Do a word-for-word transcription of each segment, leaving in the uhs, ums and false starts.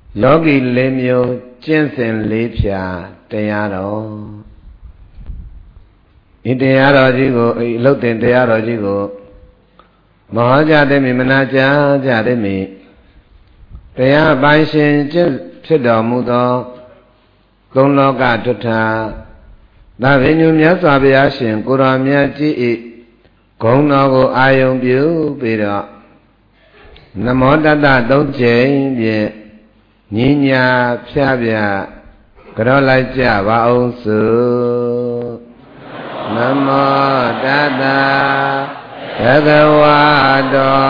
ယောဂီလေးမျိုးကျင့်စဉ်လေးဖြာတရားတော်ဤတရားတော်ကြီးကိုဤအလုတ်တင်တရားတော်ကြီးကိုမဟောကြားသည်မနာကြားကြသည်တရားပိုင်ရှင်ဖြစ်တော်မူသောသုံးလောကထွဋ္ဌာသာဝိညုမြတ်စွာဘုရားရှင်ကိုယ်တော်မြတ်ကြီး၏ဂုဏ်တော်ကိုအာယုံပြုပြီးတော့နမောတတ္တသုံးကြိမ်ဖြင့်ညီညာဖြားပြကြောလိုက်ကြပါအောင်စုနမောတတ္တဘဂဝတော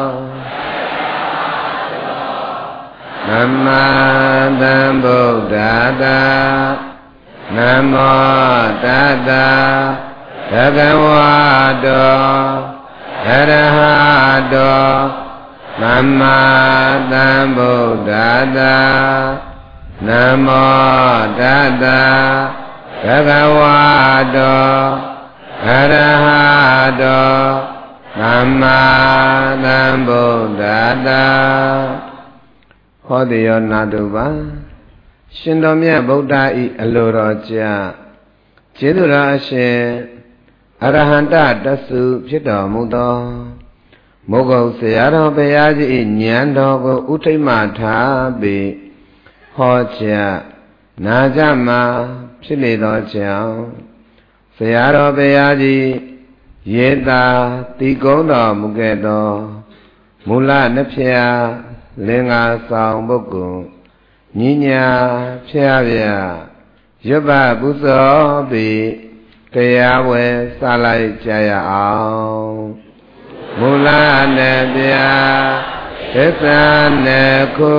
နမတံဗုဒ္ဓတာနမောတတ္တဘဂဝတောအရဟတောနမတံဗုဒ္ဓတာနမောတတ္တဘဂဝတောအရဟတောနမတံဗုဒ္ဓတာဟောတိယောနာတုပါရှင်တော်မြတ်ဗုဒ္ဓဤအလိုတော်ကြာကျေးဇူးတော်အရှင်အရဟံတတသုဖြစ်တော်မူသောမုဂုတ်ဆရာတော်ဘုရားကြီးဉာဏ်တော်ကိုဥထိတ်မှထားပြီးဟောကြားနာကြမှာဖြစ်လေသောကြောင့်ဆရာတော်ဘုရားကြီးယေတာတိကုံးတော်မူခဲ့သောမူလနှစ်ဖြာလင်္ကာဆောင်ပုဂ္ဂိုလ်ညီညာဖြားပြရွတ်ပပူဇော်ပြီးတရားဝယ်စလိုက်ကြရအောင်မူလနှစ်ဖြာသစ္စာနှစ်ခု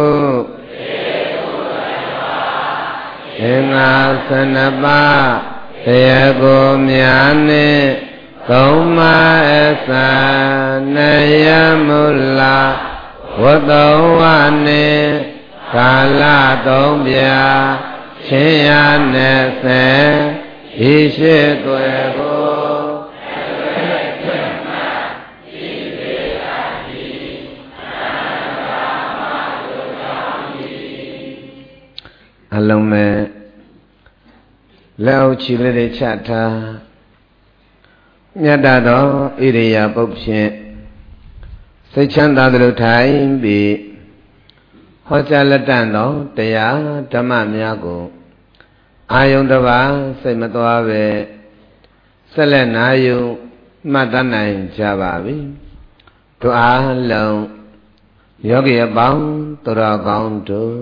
သင်္ဃာဆနပါတရားကိုများနှင့်သုံးမအစနယမူလာဝတ္တဝနှင့်ကာလသုံးပြချင်းရနဲ့စေဤရှိသွေကိုအလုံးမဲ့လက်အုပ်ချီလေးတွေချထားမြတ်တာသောဣရိယာပုတ်ဖြင့်စိတ်ချမ်းသာသလိုထိုင်ပြီးဟောကြားလက်တန့်သောတရားဓမ္မများကိုအာယုန်တစ်ပါးစိတ်မသွားပဲဆက်လက်နာယူမှတ်တတ်နိုင်ကြပါပြီတို့အားလုံးယောဂီအပေါင်းသူတော်ကောင်းတို့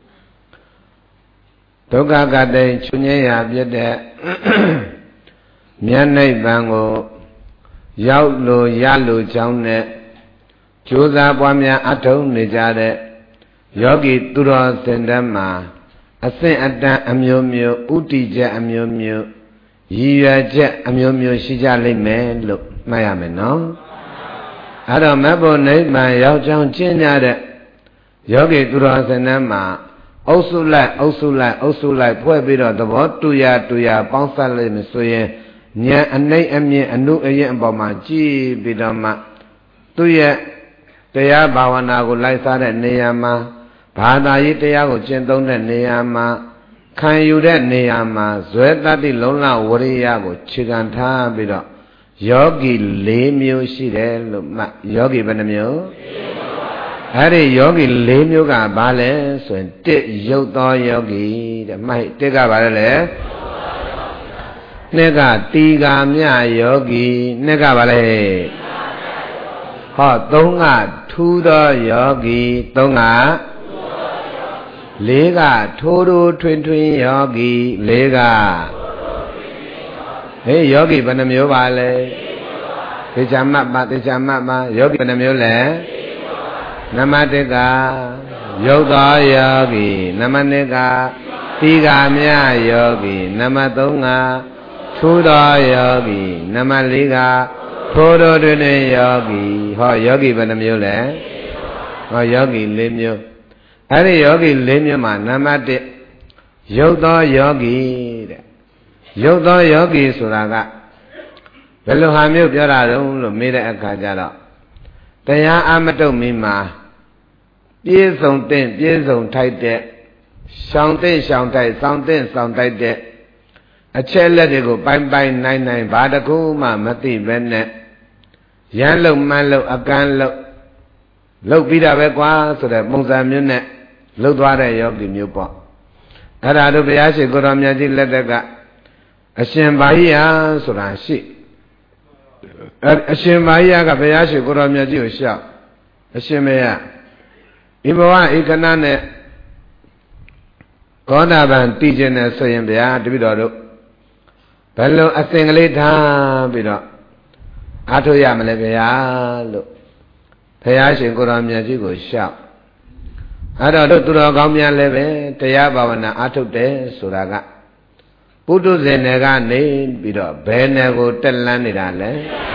ဒုက္ခကတိချွညရပြတဲ့မြတ်နိဗ္ဗာန်ကိုရောက်လို့ရလို့ကြောင်းနဲ့ကြိုးစားပွားများအထောက်နေကြတဲ့ယောဂီသူတော်စင်တန်းမှာအဆင့်အတန်းအမျိုးမျိုးဥတီချက်အမျိုးမျိုးရည်ရွယ်ချက်အမျိုးမျိုးရှိကြလိမ့်မယ်လို့မှတ်ရမယ်နော်အဲ့တော့မဘုံနိဗ္ဗာန်ရောက်ကြောင်းကျင့်ကြတဲ့ယောဂီသူတော်စင်တန်းမှာအုပ်စုလိုက်အုပ်စုလိုက်အုပ်စုလိုက်ဖွဲ့ပြီးတော့သဘောတူရတူရပေါင်းစပ်လိုက်မယ်ဆိုရင်ဉာဏ်အနှိမ့်အမြင့်အနုအရင်အပေါ်မှာကြည်ပြီးတော့မှသူ့ရဲ့တရားဘာဝနာကိုလိုက်စားတဲ့နေရာမှာဘာသာရေးတရားကိုကျင့်သုံးတဲ့နေရာမှာခံယူတဲ့နေရာမှာဇွဲတတ္တိလုံးလဝရိယကိုခြေခံထားပြီးတော့ယောဂီ၄မျိုးရှိတယ်လို့မှတ်ယောဂီဘယ်နှမျိုးအဲ့ဒီယောဂီ၄မျိုးကဘာလဲဆိုရင်တစ်ရုပ်သောယောဂီတဲ့မှတ်တစ်ကဘာလဲလဲနှစ်ကတီကာမြယောဂီနှစ်ကဘာလဲဟောသုံးကထူးသောယောဂီသုံးကလေးကထိုးထိုးထွင်းထွင်းယောဂီလေးကဟေးယောဂီဘယ်နှမျိုးပါလဲသေချာမှတ်ပါသေချာမှတ်ပါယောဂီဘယ်နှမျိုးလဲနမတကယုတ်သောယောဂီနမနှစ်ကတိကာမြယောဂီနမသုံးကထူးသောယောဂီနမလေးကထိုးထိုးထွင်းထွင်းယောဂီဟောယောဂီဘယ်နှမျိုးလဲဟောယောဂီ၄မျိုးအဲ့ဒီယောဂီ၄မျိုးမှာနံပါတ်၁ယုတ်သောယောဂီတဲ့ယုတ်သောယောဂီဆိုတာကဘယ်လိုဟာမျိုးပြောတာတုံးလို့မေးတဲ့အခါကျတော့တရားအမတုတ်မီမှာပြေဆုံးတဲ့ပြေဆုံးထိုက်တဲ့ရှောင်တဲ့ရှောင်တိုက်စောင့်တဲ့စောင့်တိုက်တဲ့အချက်လက်တွေကိုပိုင်းပိုင်းနိုင်နိုင်ဘာတခုမှမသိပဲနဲ့ရမ်းလုံမှန်းလုံအကန်းလုံလုံပြီးတာပဲကွာဆိုတဲ့ပုံစံမျိုးနဲ့လှုပ်သွားတဲ့ယောဂီမျိုးပေါ့အဲ့ဒါတို့ဘုရားရှိခိုးတော်မြတ်ကြီးလက်ထက်ကအရှင်ဘာဟိယဆိုတာရှိအရှင်ဘာဟိယကဘုရားရှိခိုးတော်မြတ်ကြီးကိုရှောက်အရှင်မေယဒီဘဝဧကနာနဲ့သောတာပန်တည်ခြင်းနဲ့ဆိုရင်ဗျာတပည့်တော်တို့ဘယ်လိုအစဉ်ကလေးထားပြီးတော့အားထုတ်ရမလဲဗျာလို့ဘုရားရှင်ကိုယ်တော်မြတ်ကြီးကိုရှောက်အဲ့တော့တို့သူတော်ကောင်းများလည်းပဲတရားဘာဝနာအားထုတ်တယ်ဆိုတာကပုထုဇဉ်တွေကနေပြီးတော့ဘယ်နယ်ကိုတက်လန်းနေတာလဲ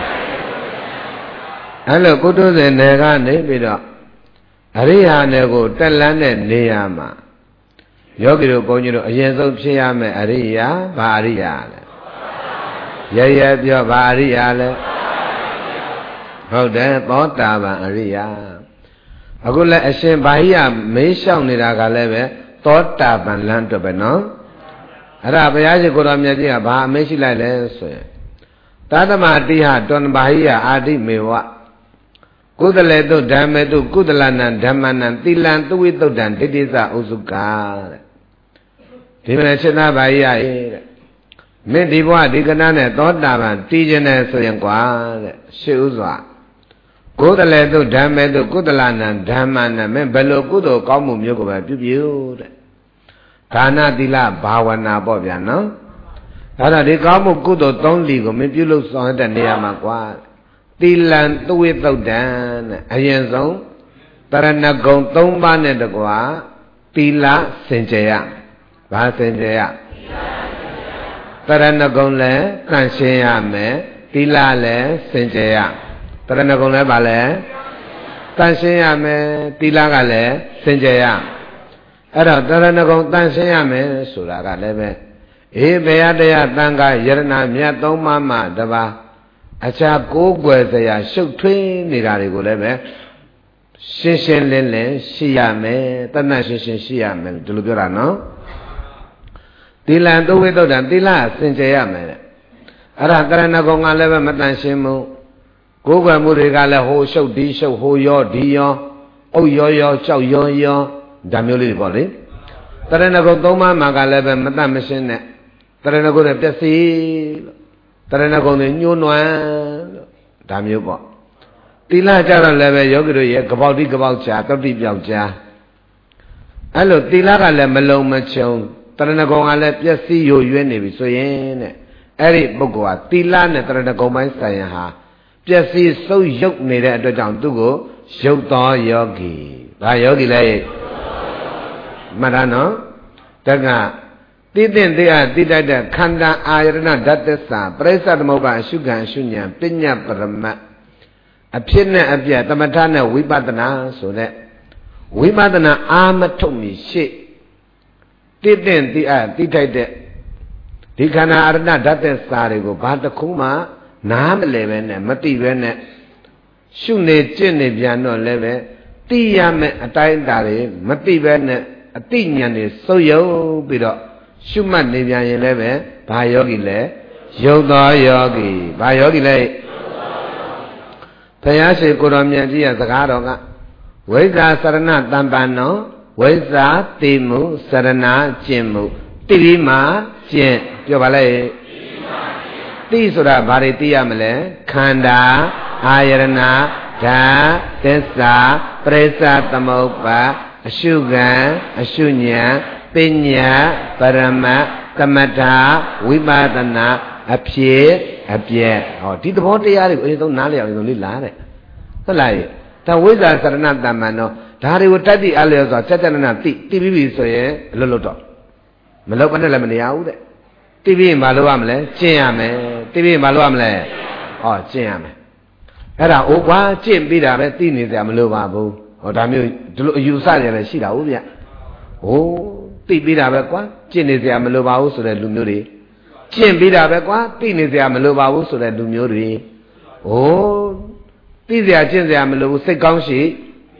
အဲ့လိုပုထုဇဉ်တွေကနေပြီးတော့အရိယာနယ်ကိုတက်လန်းတဲ့နေရာမှာယောဂီတို့ဘုန်းကြီးတို့အရင်ဆုံးဖြစ်ရမယ်အရိယာဘာအရိယာလဲရရပြောဘာအရိယာလဲဟုတ်တယ်သောတာပန်အရိယာအခုလည်းအရှင်ဘာဟိယမေးလျှောက်နေတာကလည်းပဲသောတာပန်လမ်းတော့ပဲနော်အဲ့ဒါဘုရားရှိခိုးတော်မြတ်ကြီးကဘာအမေးရှိလိုက်လဲဆိုရင်သာသမတိဟတွန်ဘာဟိယအာတိမေဝကုသလေတုဓမ္မေတုကုသလနံဓမ္မနံသီလံသူဝိတုဒ္ဒံဒိဋ္ဌိသဥစုကာတဲ့ဒီမဲ့စေတဘာဟိယရဲ့တဲ့မင်းဒီဘဝဒီကနာနဲ့သောတာပန်တည်ခြင်းနဲ့ဆိုရင်ကွာတဲ့ရှေ့ဥစွာကုသလေတုဓမ္မေတုကုသလနံဓမ္မနံမင်းဘယ်လိုကုသိုလ်ကောင်းမှုမျိုးကိုပဲပြုပြုတဲ့ဒါနသီလဘာဝနာပေါ့ဗျာနော်အဲ့ဒါဒီကောင်းမှုကုသိုလ်သုံးလီကိုမင်းပြုလုပ်ဆောင်တဲ့နေရာမှာကွာသီလံသူဝိသုဒ္ဒံတဲ့အရင်ဆုံးတရဏဂုံသုံးပါးနဲ့တကွာသီလစင်ကြယ်ရဘာစင်ကြယ်ရတရဏဂုံလည်းတန်ရှင်းရမယ်သီလလည်းစင်ကြယ်ရတရဏဂုံလည်းဗာလဲတန်ရှင်းရမယ်သီလကလည်းစင်ကြယ်ရအဲ့တော့တရဏဂုံတန်ရှင်းရမယ်ဆိုတာကလည်းပဲအေးဘုရားတရားတန်ခါယရဏမြတ်သုံးပါးမှတပါးအခြားကိုးကွယ်စရာရှုပ်ထွေးနေတာတွေကိုလည်းပဲရှင်းရှင်းလင်းလင်းရှိရမယ်တဏှရှင်းရှင်းရှိရမယ်ဒီလိုပြောတာနော်သီလံသုဝိသုဒ္ဓံသီလစင်ကြယ်ရမယ်တဲ့အဲ့ဒါတရဏဂုံကလည်းပဲမတန်ရှင်းမှုကိုးကွယ်မှုတွေကလည်းဟိုရှုပ်ဒီရှုပ်ဟိုရောဒီရောအုပ်ရောရောကြောက်ရောရောဒါမျိုးလေးတွေပေါ့လေတရဏဂုံသုံးပါးမှာကလည်းပဲမတတ်မရှင်းနဲ့တရဏဂုံနဲ့ပျက်စီးလို့တရဏဂုံတွေညှိုးနွမ်းလို့ဒါမျိုးပေါ့သီလကြတော့လည်းပဲယောဂီတို့ရဲ့ကပေါတိကပေါချာတုတ်တိပြောက်ချာအဲ့လိုသီလကလည်းမလုံမချုံတရဏဂုံကလည်းပျက်စီးယိုရွေးနေပြီဆိုရင်တဲ့အဲ့ဒီပုဂ္ဂိုလ်ဟာသီလနဲ့တရဏဂုံပိုင်းဆိုင်ရာဟာပျက်စီးဆုပ်ယုတ်နေတဲ့အတွက်ကြောင့်သူ့ကိုယုတ်တော်ယောဂီဒါယောဂီလည်းမှတ်တာနော်တက္ကတိတဲ့တရားတိတိုက်တဲ့ခန္ဓာအာယရဏဓာတ်သစ္စာပရိစ္ဆသမုပ္ပါအရှုခံအရှုဉဏ်ပညာပရမတ်အဖြစ်နဲ့အပြည့်သမထနဲ့ဝိပဿနာဆိုတဲ့ဝိပဿနာအာမထုတ်မီရှိတိတဲ့တရားတိတိုက်တဲ့ဒီခန္ဓာအာယရဏဓာတ်သစ္စာတွေကိုဘာတစ်ခုမှနားမလည်ပဲနဲ့မသိပဲနဲ့ရှုနေကျင့်နေပြန်တော့လည်းပဲသိရမယ်အတိုင်းအတာတွေမသိပဲနဲ့အသိဉာဏ်တွေစုပ်ယုပ်ပြီးတော့ရှုမှတ်နေပြန်ရင်လည်းပဲဘာယောဂီလဲယုတ်သောယောဂီဘာယောဂီလဲဘုရားရှိခိုးတော်မြတ်ကြီးရဲ့စကားတော်ကဝိဇ္ဇာစရဏတံပန္နောဝိဇ္ဇာတိမှုစရဏကျင့်မှုတိပြီးမှကျင့်ပြောပါလေတိဆိုတာဘာတွေသိရမလဲခန္ဓာအာယရဏဓာတ်သစ္စာပရိစ္ဆသမုပ္ပါအရှုခံအရှုဉဏ်ပညာပရမတ်သမထဝိပဿနာအဖြစ်အပြည့်ဟောဒီသဘောတရားတွေကိုအရင်ဆုံးနားလည်အောင်အရင်ဆုံးလေ့လာတဲ့ဟုတ်လားဒါဝိဇ္ဇာစရဏတမ္မန်တော့ဒါတွေကိုတတ်သိအလျော်ဆိုတာစัจ jnana သိသိပြီးပြီဆိုရင်အလွတ်လွတ်တော့မလောက်ပါနဲ့လည်းမနေရဘူးတဲ့သိပြီးရင်မလုပ်ရမလဲကျင့်ရမယ်သိပြီးရင်မလုပ်ရမလဲဟောကျင့်ရမယ်အဲ့ဒါအိုကွာကျင့်ပြီးတာပဲသိနေကြမလို့ပါဘူးဟောဒါမျိုးဒီလိုအယူဆတွေလည်းရှိတာဟုတ်ဗျဟိုသိပြီးတာပဲကွာကျင့်နေကြမလို့ပါဘူးဆိုတဲ့လူမျိုးတွေကျင့်ပြီးတာပဲကွာသိနေကြမလို့ပါဘူးဆိုတဲ့လူမျိုးတွေဟိုသိစရာကျင့်စရာမလိုဘူးစိတ်ကောင်းရှိ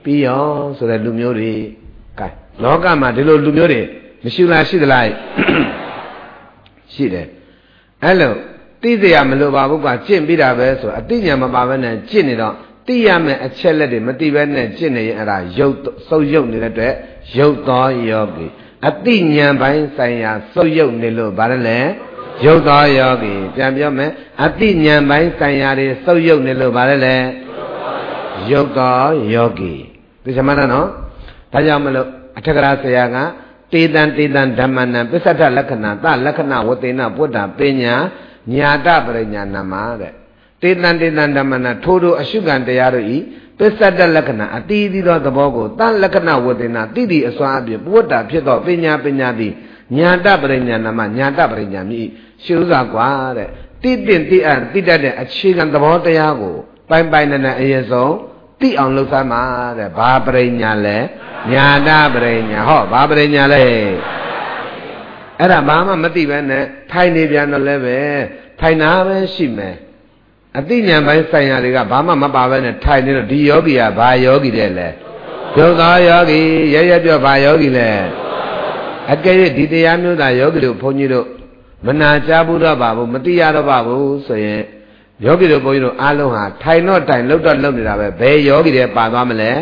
ပြီးရောဆိုတဲ့လူမျိုးတွေကဲလောကမှာဒီလိုလူမျိုးတွေမရှိလားရှိသလားရှိတယ်အဲ့လိုသိစရာမလိုပါဘူးကွာကျင့်ပြီးတာပဲဆိုအသိဉာဏ်မပါဘဲနဲ့ကျင့်နေတော့သိရမယ်အချက်လက်တွေမသိဘဲနဲ့ကျင့်နေရင်အဲ့ဒါရုပ်စုပ်ယုတ်နေတဲ့အတွက်ရုပ်သောယောဂီအသိဉာဏ်ပိုင်းဆိုင်ရာစုပ်ယုတ်နေလို့ဗါတယ်လေရုပ်သောယောဂီပြန်ပြောမယ်အသိဉာဏ်ပိုင်းဆိုင်ရာတွေစုပ်ယုတ်နေလို့ဗါတယ်လေရုပ်သောယောဂီဒီစမနာနော်ဒါကြောင့်မလို့အထက်ကရာဆရာကတေတံတေတံဓမ္မနံပစ္စတလက္ခဏာတလက္ခဏဝတေနပုဒ္ဓပညာညာတပရိညာဏမှာတဲ့တေတံတေတံဓမ္မနံထိုးထိုးအရှုခံတရားတို့ဤပစ္စတလက္ခဏာအတီးသီးသောသဘောကိုတလက္ခဏဝတေနတိတိအစွမ်းအပြင်ပုဒ္ဓဖြစ်သောပညာပညာသည်ညာတပရိညာဏမှာညာတပရိညာမြည်ရှုစွာကွာတဲ့တိတင်တိအတိတတ်တဲ့အခြေခံသဘောတရားကိုပိုင်ပိုင်နဲ့နဲ့အရင်ဆုံးသိအောင်လုပ်သမှာတဲ့ဘာပရိညာလဲညာတပရိညာဟောဘာပရိညာလဲအဲ့ဒါဘာမှမသိပဲနဲ့ထိုင်နေပြန်တော့လည်းပဲထိုင်တာပဲရှိမယ်အသိဉာဏ်ပိုင်းဆိုင်ရာတွေကဘာမှမပါပဲနဲ့ထိုင်နေတော့ဒီယောဂီကဘာယောဂီတဲ့လဲဒုက္ခယောဂီရရပြောဘာယောဂီလဲအကယ်၍ဒီတရားမျိုးသာယောဂီတို့ဘုန်းကြီးတို့မနာကြဘူးတော့ပါဘူးမသိရတော့ပါဘူးဆိုရင်ယောဂီတို့ဘုန်းကြီးတို့အားလုံးဟာထိုင်တော့တိုင်လှုပ်တော့လှုပ်နေတာပဲဘယ်ယောဂီတွေပါသွားမလဲ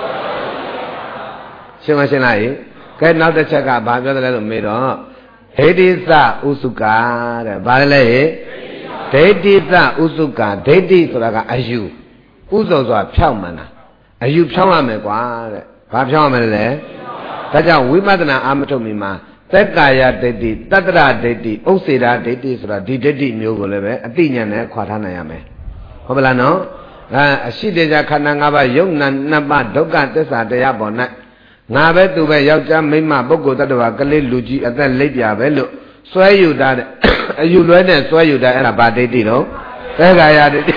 ရှင်းမရှင်းလားကဲနောက်တစ်ချက်ကဘာပြောတယ်လဲလို့မေးတော့ဟိတိသဥစုကာတဲ့ဘာလဲဟိဒိဋ္ဌိသဥစုကာဒိဋ္ဌိဆိုတာကအယူဥစုဆိုတာဖြောင်းမှန်တာအယူဖြောင်းရမယ်ကွာတဲ့ဘာဖြောင်းရမလဲဒါကြောင့်ဝိပဿနာအာမထုတ်မိမှာသက်ကာယဒိဋ္ဌိတတ္တရဒိဋ္ဌိဥစ္စေတာဒိဋ္ဌိဆိုတာဒီဒိဋ္ဌိမျိုးကိုလည်းပဲအသိဉာဏ်နဲ့ခွာထားနိုင်ရမယ်ဟုတ်ပလားနော်အဲအရှိတေဇာခန္ဓာ၅ပါးယုံနာနှစ်ပါးဒုက္ခသစ္စာတရားပေါ်၌ငါပဲသူပဲယောက်ျားမိန်းမပုဂ္ဂိုလ်တ attva ကလေးလူကြီးအသက်လိပ်ပြပဲလို့စွဲယူတာတဲ့အယူလွဲနဲ့စွဲယူတာအဲ့ဒါဗာဒိဋ္ဌိတော့သက်ကာယဒိဋ္ဌိ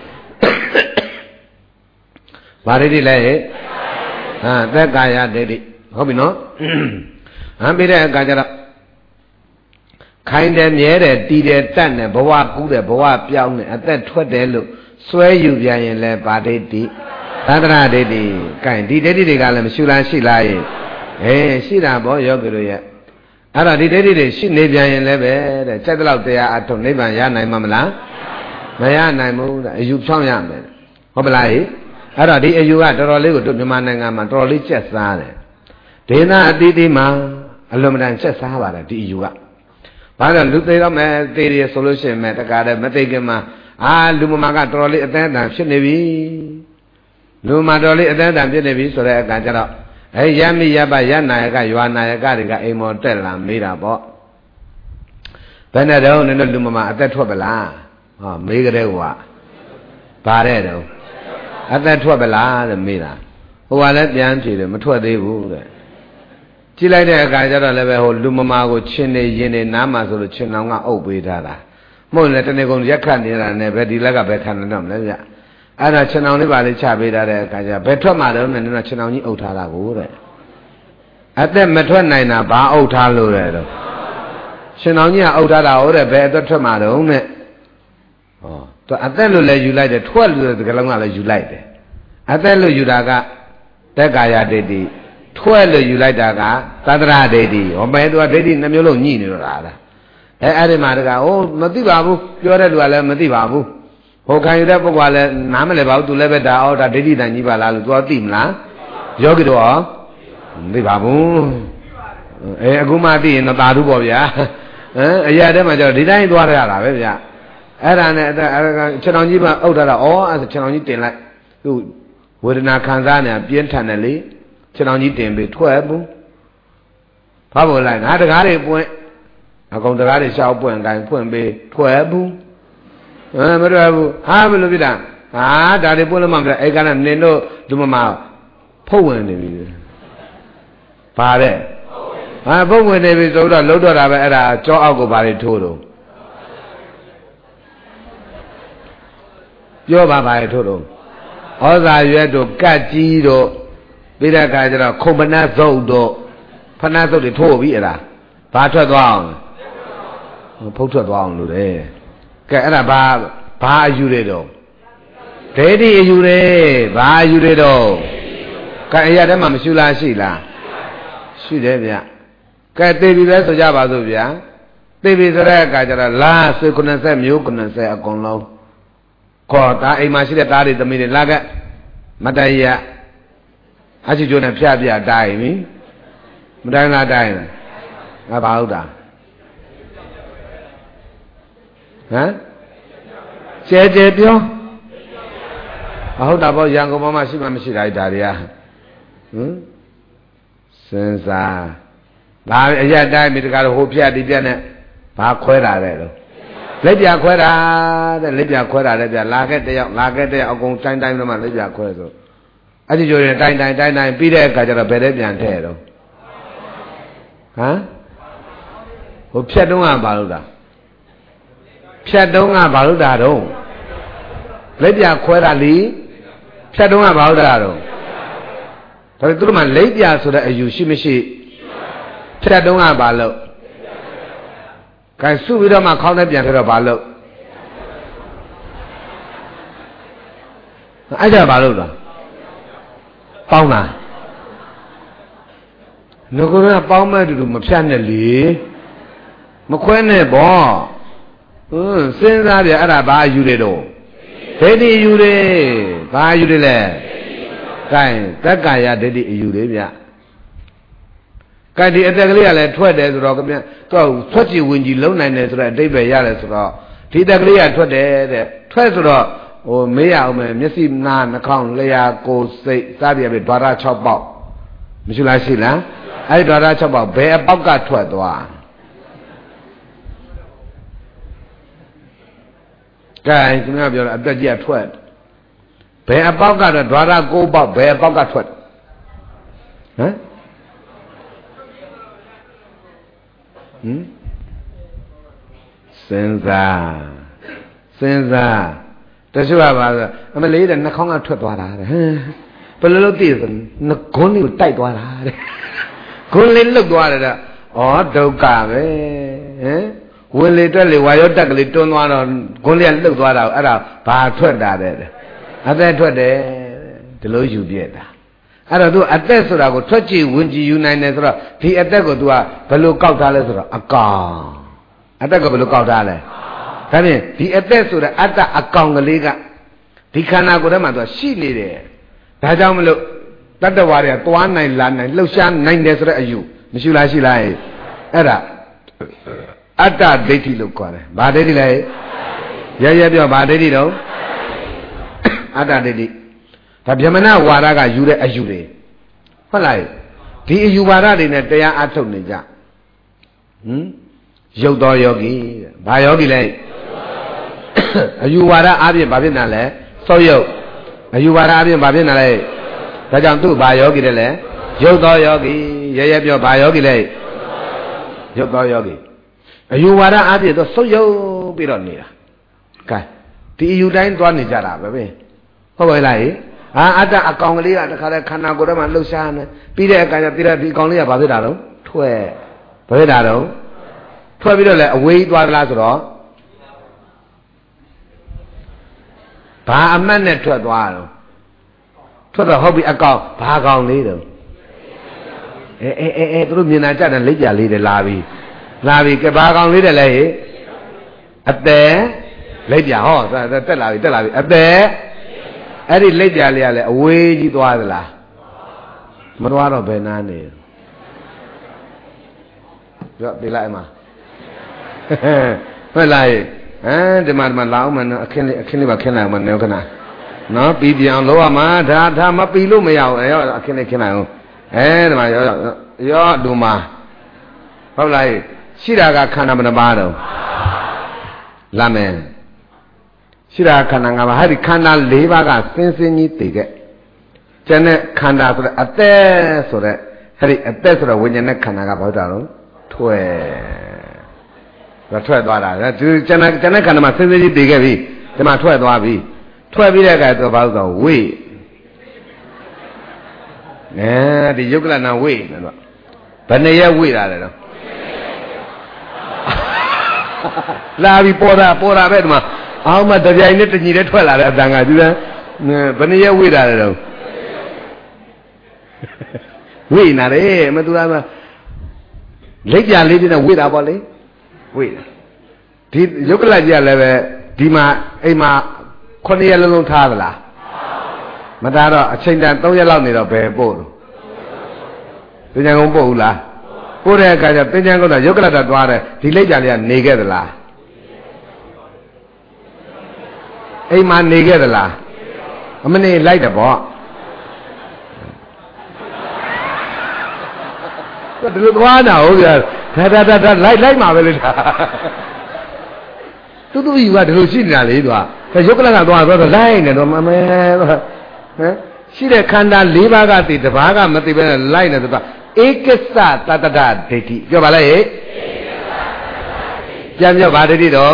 ဗာဒိဋ္ဌိလဲဟာသက်ကာယဒိဋ္ဌိဟုတ်ပြီနော်ဟမ်ပြီးတဲ့အခါကျတော့ခိုင်းတယ်မြဲတယ်တည်တယ်တတ်တယ်ဘဝကူးတယ်ဘဝပြောင်းတယ်အသက်ထွက်တယ်လို့စွဲယူပြန်ရင်လဲဗာဒိဋ္ဌိသတ္တရဒိဋ္ဌိကဲဒီဒိဋ္ဌိတွေကလည်းမရှိလားရှိလားရဲ့အေးရှိတာပေါ့ယောဂီတို့ရဲ့အဲ့တော့ဒီဒိဋ္ဌိတွေရှိနေပြန်ရင်လည်းပဲတဲ့စက်တလောက်တရားအထုံနိဗ္ဗာန်ရနိုင်မှာမလားမရနိုင်ဘူးတဲ့အယူဖြောင်းရမယ်ဟုတ်ပလားဟိအဲ့တော့ဒီအယူကတော်တော်လေးကိုတို့မြန်မာနိုင်ငံမှာတော်တော်လေးကျက်စားတယ်ဒေသအသီးသီးမှာအလွန်မတန်ကျက်စားပါတယ်ဒီအယူကဘာလို့လူသေးတော့မယ်သေရဆိုလို့ရှိရင်မဲ့တကားတယ်မသိခင်မှာအာလူမမာကတော်တော်လေးအသက်အတန်ဖြစ်နေပြီလူမတော်လေးအသက်အတန်ဖြစ်နေပြီဆိုတဲ့အခါကျတော့အဲရမိရပရနာယကရွာနာယကတွေကအိမ်မော်တက်လာမေးတာပေါ့ဘယ်နဲ့တော့နင်တို့လူမမာအသက်ထွက်ပလားဟောမေးကြတဲ့ဟိုကဘာတဲ့တော့အသက်ထွက်ပလားတဲ့မေးတာဟိုကလည်းပြန်ဖြေတယ်မထွက်သေးဘူးတဲ့ကြည့်လိုက်တဲ့အခါကျတော့လည်းပဲဟိုလူမမာကိုချင်းနေရင်နေနားမှာဆိုလို့ချင်းအောင်ကအုပ်ပေးထားတာမဟုတ်လေတနေ့ကုန်ရက်ခတ်နေတာနဲ့ပဲဒီလက်ကပဲခံနေတော့မလဲဗျအဲ့ဒါချင်းအောင်လေးပါလေးချပေးထားတဲ့အခါကျဘယ်ထွက်မှာတော့နဲ့တော့ချင်းအောင်ကြီးအုပ်ထားတာကိုတဲ့အသက်မထွက်နိုင်တာဘာအုပ်ထားလို့လဲတော့ချင်းအောင်ကြီးကအုပ်ထားတာဟုတ်တယ်ဘယ်အသက်ထွက်မှာတော့နဲ့ဟောသူအသက်လို့လည်းယူလိုက်တယ်ထွက်လို့တဲ့ကလုံးကလည်းယူလိုက်တယ်အသက်လို့ယူတာကသက်ကာယဒိဋ္ဌိထွက်လို့ယူလိုက်တာကသတ္တရဒိဋ္ဌိဟောမဲသူကဒိဋ္ဌိနှမျိုးလုံးညှိနေတော့တာအဲအဲ့ဒီမှာတကဟိုမသိပါဘူးပြောတဲ့လူကလည်းမသိပါဘူးဟိုခံယူတဲ့ပုဂ္ဂိုလ်ကလည်းနားမလဲပါဘူးသူလည်းပဲဒါအော်ဒါဒိဋ္ဌိတန်ကြီးပါလားလို့သူကသိမလားယောဂီတော့မသိပါဘူးအဲအခုမှသိရင်တော့သာဓုပေါ့ဗျာဟမ်အရာထဲမှာကျတော့ဒီတိုင်းသွားရတာပဲဗျာအဲ့ဒါနဲ့အဲ့ဒါခြေတော်ကြီးမှအုပ်ထားတာဩအဲ့ဒါခြေတော်ကြီးတင်လိုက်သူဝေဒနာခံစားနေပြင်းထန်တယ်လေခြေတော်ကြီးတင်ပြီးထွက်ဘူးဘာလို့လဲငါတကားတွေပွင့်အကောင်တကားတွေရှောက်ပွင့်ကိုင်ဖွင့်ပြီးထွက်ဘူးဟမ်မထွက်ဘူးဟာဘယ်လိုဖြစ်တာဟာဒါတွေပွင့်လို့မှမဖြစ်အဲ့ကနနင်တို့ဒီမှာဖုတ်ဝင်နေပြီဘာတဲ့ဟာဖုတ်ဝင်နေပြီဆိုတော့လှုပ်တော့တာပဲအဲ့ဒါကြောအောက်ကိုဘာတွေထိုးတော့ပြောပါပါလေထို့တော့ဩဇာရွက်တို့ကတ်ကြီးတို့ပြီးတဲ့အခါကျတော့ခုံပနတ်သုတ်တို့ဖနတ်သုတ်တွေထိုးပြီးအဲ့ဒါဘာထွက်သွားအောင်ဖုတ်ထွက်သွားအောင်လို့တဲ့ကဲအဲ့ဒါဘာဘာအယူတွေတော့ဒိဋ္ဌိအယူတွေဘာအယူတွေတော့ cái ấy đấy mà mình la xì là xì đấy vậy cái tê bị đấy sao ra bao nhiêu vậy tê bị sao đấy cái là la suy con sẽ miêu con sẽ con lâu có ta ấy mà xí đấy ta đi tụi mình là cái mà đây à anh chỉ cho nên phía bên đây mi mà đây là đây này à bao đó hả chế chế biểu bao đó bao nhiêu người mà xí mà mình xí lại đây à ừ sinh ra là ấy giờ đây mình cái hồ phía đi bên này bà khỏe ra đấy rồi lấy bia khỏe ra đấy lấy bia khỏe ra lấy bia lá cái đấy lá cái đấy ông cũng tranh tranh mà lấy bia khỏe rồi anh chỉ cho nên tranh tranh tranh tranh bị đấy cái giờ bé đấy biến thế rồi hả hồ phía đông à bảo đó phía đông à bảo đó đâu lấy bia khỏe ra lý phía đông à bảo đó đâu thôi tụi mình lấy bia số đấy yêu xí mấy xí phía đông à bảo đâu cái số bây giờ mà không nên biến thế rồi bảo đâu ai giờ bảo đâu đó bao nào nó có nói bao mấy đứa mà phiền này lì mà quen này bỏ ừ sinh ra thì anh là ba yêu đấy đâu thế thì yêu đấy ba yêu đấy lẽ cái tất cả ya thế thì yêu đấy vậy cái thì ở đây cái này thoát đấy rồi cái này tôi thoát chỉ nguyên chỉ lâu này này rồi đây về ya này rồi thì đây cái này thoát đấy thoát rồi ồ mấy à mà mấy xí na nó không lấy à cô say sao bây giờ đoá ra chọc bọc mình chưa nói gì là ai đoá ra chọc bọc bé bọc cả thoát đoá cái chúng ta bây giờ bây giờ thoát bé bọc cả rồi đoá ra cô bọc bé bọc cả thoát hả ừ sinh ra sinh raแต่ช่วยว่าอเมริกันนักข่าวထွက်သွားတာတဲ့ဘယ်လိုလုပ်သိရဆိုငကွန်းလေးကိုတိုက်သွားတာတဲ့ကွန်းလေးလွတ်သွားတယ်တဲ့ဩဒုက္ခပဲဟမ်ဝင်လေတက်လေဝါရောတက်ကလေးတွန်းသွားတော့ကွန်းလေးကလွတ်သွားတာအဲ့ဒါဘာထွက်တာတဲ့အသက်ထွက်တယ်ဒီလိုယူပြက်တာအဲ့တော့ तू အသက်ဆိုတာကိုထွက်ကြည့်ဝင်ကြည့်ယူနိုင်တယ်ဆိုတော့ဒီအသက်ကို तू ကဘယ်လိုကောက်ထားလဲဆိုတော့အကောင်အသက်ကဘယ်လိုကောက်ထားလဲဒါဖြင့်ဒီအသက်ဆိုတဲ့အတ္တအကောင်ကလေးကဒီခန္ဓာကိုယ်ထဲမှာသူရှိနေတယ်ဒါကြောင့်မလို့တတ္တဝါတွေကသွားနိုင်လာနိုင်လှုပ်ရှားနိုင်တယ်ဆိုတဲ့အယူမရှိလားရှိလားအဲ့ဒါအတ္တဒိဋ္ဌိလို့ခေါ်တယ်ဘာဒိဋ္ဌိလဲရရပြောဘာဒိဋ္ဌိတော့အတ္တဒိဋ္ဌိဒါဗြဟ္မဏဝါဒကယူတဲ့အယူတွေဟုတ်လားဒီအယူဝါဒတွေနဲ့တရားအထုတ်နေကြဟမ်ရုပ်တော်ယောဂီဘာယောဂီလဲအယူဝါဒအပြင်ဘာဖြစ်နေလဲစောရုပ်အယူဝါဒအပြင်ဘာဖြစ်နေလဲဒါကြောင့်သူ့ဘာယောဂီလဲလဲရုပ်တော်ယောဂီရရပြောဘာယောဂီလဲရုပ်တော်ယောဂီအယူဝါဒအပြင်သူစောရုပ်ပြီးတော့နေတာကဲဒီအယူတိုင်းသွားနေကြတာပဲပဲဟုတ်ပါလားဟာအတ္တအကောင်ကလေးကတခါတည်းခန္ဓာကိုယ်ထဲမှာလှုပ်ရှားနေပြီးတဲ့အခါကျပြီးတော့ဒီအကောင်လေးကဘာဖြစ်တာတော့ထွက်ဘာဖြစ်တာတော့ထွက်ပြီးတော့လဲအဝေးသွားသလားဆိုတော့ဘာအမတ်နဲ့ထွက်သွားတော့ထွက်တော့ဟုတ်ပြီအကောင်ဘာကောင်လေးတော့အဲအဲအဲအဲသူတို့မြင်တာကြတယ်လက်ပြလေးတွေလာပြီလာပြီကဲဘာကောင်လေးတယ်လဲဟဲ့အသက်လက်ပြဟောတက်လာပြီတက်လာပြီအသက်အဲ့ဒီလက်ပြလေးကလည်းအဝေးကြီးသွားသလားမသွားတော့ဘယ်နာနေပြောပြလိုက်မှာဟုတ်လားဟမ်ဒီမှာဒီမှာလာအောင်မနော်အခင်းလေးအခင်းလေးပါခင်းလိုက်အောင်မနော်ခဏနော်ပြီးပြအောင်လောရမှာဒါဒါမပြီးလို့မရအောင်ရောအခင်းလေးခင်းလိုက်အောင်အဲဒီမှာရောရောဒူမှာဟုတ်လားရှိတာကခန္ဓာမနှပါတော့လာမယ်ရှိတာခန္ဓာငါးပါးဟာဒီခန္ဓာ၄ပါးကစင်းစင်းကြီးတည်ခဲ့ကျန်တဲ့ခန္ဓာဆိုတဲ့အသက်ဆိုတဲ့ဟဲ့ဒီအသက်ဆိုတဲ့ဝိညာဉ်နဲ့ခန္ဓာကဘာလို့တာတော့ထွက်ထွက်သွားတာဒီကျန်တဲ့ကျန်တဲ့ခန္ဓာမှာစင်းစင်းကြီးတည်ခဲ့ပြီဒီမှာထွက်သွားပြီထွက်ပြီးတဲ့အခါသူဘာလို့တော့ဝိအဲဒီယုတ်ကလနာဝိနော်ဘယ်နှစ်ရက်ဝိတာလဲတော့လာပြီပေါ်တာပေါ်တာပဲဒီမှာအောင်မတပြိုင်နဲ့တညီနဲ့ထွက်လာတဲ့အတန်ကဒီကဘယ်နှစ်ရက်ဝိတာလဲတော့ဟဝိနာလေမသူကလက်ပြလေးတဲ့ဝိတာပေါ့လေဝိဒီယုတ်ကလကြီးကလည်းပဲဒီမှာအိမ်မှာခုနှစ်ရက်လုံးလုံးထားသလားမထားတော့အချိန်တန်သုံးရက်လောက်နေတော့ဘယ်ပို့လို့တင်ကြံကုန်ပို့ဘူးလားပို့တဲ့အခါကျတင်ကြံကုန်တော့ယုတ်ကလတာသွားတယ်ဒီလက်ပြလေးကနေခဲ့သလားအိမ်မှာနေခဲ့သလားအမနေလိုက်တယ်ပေါ့ဒီလိုသွားတာဟုတ်ပြဒါဒါဒါလိုက်လိုက်မှာပဲလေဒါတူတူကြီးကဒီလိုရှိနေတာလေသူကရုပ်ကလကသွားတော့လိုက်နေတော့မမဲဟမ်ရှိတဲ့ခန္ဓာ၄ပါးကသိတစ်ပါးကမသိပဲလိုက်နေတော့ဧကစ္စတတ္တဒိဋ္ဌိပြောပါလိုက်ပြန်ပြောပါဒိဋ္ဌိတော့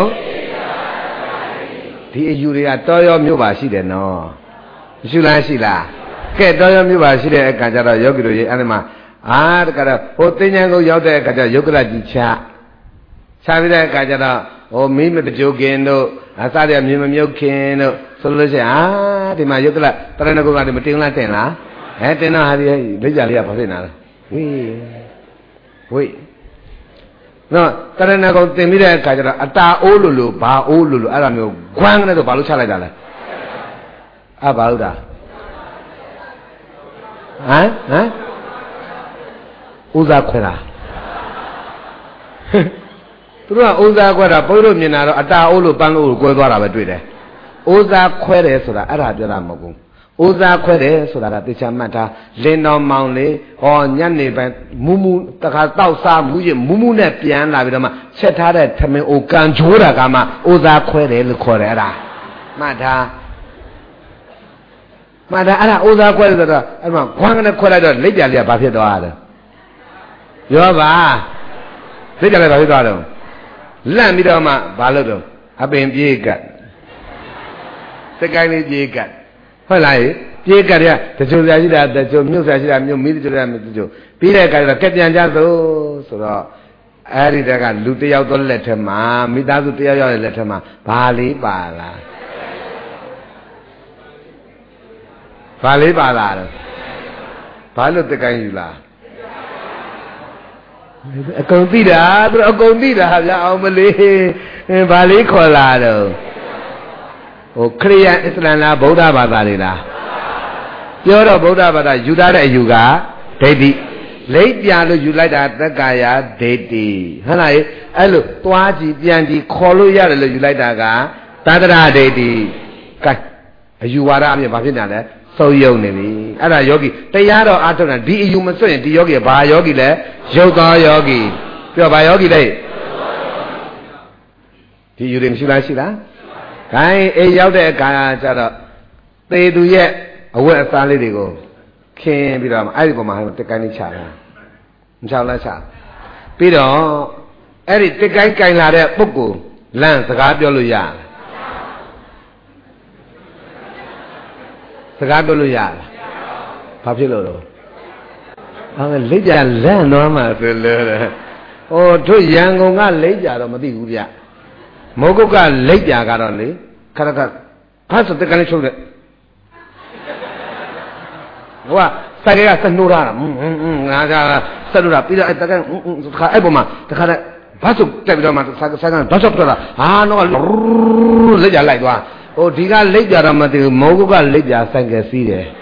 ဒီအယူတွေကတော်ရောမြို့ပါရှိတယ်နော်မရှိလားရှိလားကဲတော်ရောမြို့ပါရှိတဲ့အခါကျတော့ယောဂီတို့ရေအဲ့ဒီမှာအာတကယ်တော့ဟိုသင်္ချန်ကိုရောက်တဲ့အခါကျယုတ်ကလကြီးချချပြီးတဲ့အခါကျတော့ဟိုမီးမတကြိုခင်တို့အစတဲ့မြင်မမြုပ်ခင်တို့ဆိုလို့ရှိရင်အာဒီမှာယုတ်ကလတရဏဂုံကဒီမတင်လားတင်လားအဲတင်တော့ဟာဒီလက်ကြလေးကဘာဖြစ်နေတာလဲဝေးဝေးနော်တရဏဂုံတင်ပြီးတဲ့အခါကျတော့အတာအိုးလို့လို့ဘာအိုးလို့လို့အဲ့လိုမျိုးခွန်းကနေတော့ဘာလို့ချလိုက်တာလဲအဘာလို့တာဟမ်ဟမ်ဥစားခွဲတာသူတို့ကဥစားခွဲတာဘုန်းကြီးတို့မြင်တာတော့အတာအိုးလို့ပန်းလို့ကိုကွဲသွားတာပဲတွေ့တယ်ဥစားခွဲတယ်ဆိုတာအဲ့ဒါပြောတာမဟုတ်ဘူးဥစားခွဲတယ်ဆိုတာကတေချာမှတ်တာလင်းတော်မောင်လေးဟောညနေပိုင်းမူးမူးတခါတောက်စားမူးရင်မူးမူးနဲ့ပြန်လာပြီးတော့မှချက်ထားတဲ့ထမင်းအိုကန်ချိုးတာကမှဥစားခွဲတယ်လို့ခေါ်တယ်အဲ့ဒါမှတ်တာမှတ်တာအဲ့ဒါဥစားခွဲတယ်ဆိုတော့အဲ့မှာခွန်းကနေခွဲလိုက်တော့လက်ပြလေးကဘာဖြစ်သွားလဲပြောပါသိကြလဲဘာဖြစ်သွားတော့လန့်ပြီးတော့မှဘာလုပ်တော့အပင်ပြေးကတ်စကိုင်းလေးပြေးကတ်ဟုတ်လားပြေးကတ်ရတချို့ဆရာရှိတာတချို့မြို့ဆရာရှိတာမြို့မီးတချို့ဆရာမြို့တချို့ပြီးတဲ့အခါကျတော့ကက်ပြန်ကြသို့ဆိုတော့အဲ့ဒီတက်ကလူတယောက်တော့လက်ထက်မှာမိသားစုတယောက်ယောက်ရဲ့လက်ထက်မှာဘာလေးပါလားဘာလေးပါလားဘာလို့တကိုင်းယူလားအကုန်သိတာသူအကုန်သိတာဗျာအောင်မလေးဘာလေးခေါ်လာတော့ဟိုခရိယန်အစ္စလမ်လားဗုဒ္ဓဘာသာတွေလားပြောတော့ဗုဒ္ဓဘာသာယူထားတဲ့အယူကဒိဋ္ဌိလိပ်ပြလို့ယူလိုက်တာသက္ကာယဒိဋ္ဌိဟုတ်လားအဲ့လိုသွားကြည့်ပြန်ကြည့်ခေါ်လို့ရတယ်လို့ယူလိုက်တာကသတ္တရဒိဋ္ဌိကဲအယူဝါဒအပြင်ဘာဖြစ်နေလဲသုံးယုံနေပြီအဲ့ဒါယောဂီတရားတော်အားထုတ်တာဒီအယူမစွန့်ရင်ဒီယောဂီဘာယောဂီလဲရုပ်သောယောဂီပြောဘာယောဂီလဲဒီအယူတွေမရှိလားရှိလားခိုင်းအေးရောက်တဲ့အခါကျတော့သေသူရဲ့အဝတ်အစားလေးတွေကိုခင်းပြီးတော့အဲ့ဒီပုံမှာတက်ကိုင်းလေးချတာမချလားချပြီးတော့အဲ့ဒီတက်ကိုင်းကင်လာတဲ့ပုဂ္ဂိုလ်လမ်းစကားပြောလို့ရတယ်စကားပြောလို့ရလားဘာဖြစ်လို့တော့အဲလက်ကြလန့်သွားမှဆိုလို့တဲ့ဟိုတို့ရန်ကုန်ကလက်ကြတော့မသိဘူးဗျမောကုတ်ကလက်ကြကတော့လေခရခဘာစတဲ့ကနေချုပ်တဲ့ဟိုကစိုက်ကစနှိုးတာอืมငါကစနှိုးတာပြီးတော့အဲ့တကန်ခါအဲ့ပေါ်မှာတခါတဲ့ဘာစတက်ပြီးတော့မှစိုက်ကစိုက်ကတော့ချောက်ထွက်တာဟာတော့လက်ကြလိုက်သွားဟိုဒီကလိပ်ကြတော့မသိဘူးမောကုတ်ကလိပ်ကြဆိုင်ကစီးတယ်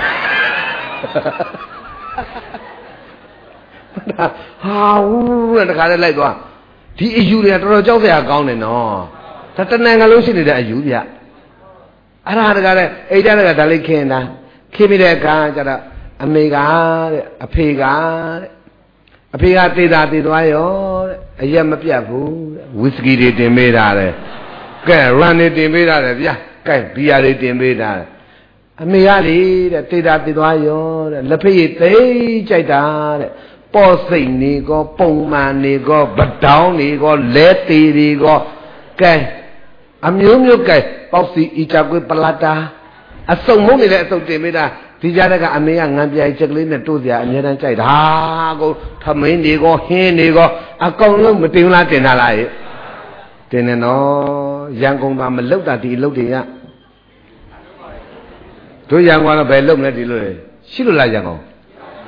ဟာဦးတဲ့တခါလေးလိုက်သွားဒီအယူတွေကတော်တော်ကြောက်စရာကောင်းတယ်နော်ဒါတဏ္ဍာငါလုံးရှိနေတဲ့အယူပြအဲ့ဒါတခါလေးအိတ်တကဒါလေးခင်းတာခင်းပြီးတဲ့အခါကျတော့အမေကတဲ့အဖေကတဲ့အဖေကတေးတာတေးသွားရောတဲ့အရက်မပြတ်ဘူးဝီစကီတွေတင်ပေးတာတဲ့ကဲရန်နေတင်ပေးတာလေဗျာကဲဘီယာတွေတင်ပေးတာအမေကလေတဲ့တေတာတေသွားရောတဲ့လက်ဖေးသိကြိုက်တာတဲ့ပေါ်စိတ်နေကောပုံမှန်နေကောဗတောင်းနေကောလဲသေးတွေကောကဲအမျိုးမျိုးကဲပေါက်စီအီချာကွေးပလာတာအစုံမုန်းနေတဲ့အစုံတင်ပေးတာဒီကြတဲ့ကအမေကငံပြိုင်ချက်ကလေးနဲ့တိုးစရာအများတန်းကြိုက်တာကိုထမင်းတွေကောဟင်းတွေကောအကောင်လုံးမတင်လားတင်တာလားတင်နေနော်ရန်ကုန်မှာမလုတ်တာဒီအလုတ်တွေရတို့ရန်ကုန်ကတော့ဘယ်လုတ်မလဲဒီလိုလေရှိလို့လားရန်ကုန်ဟ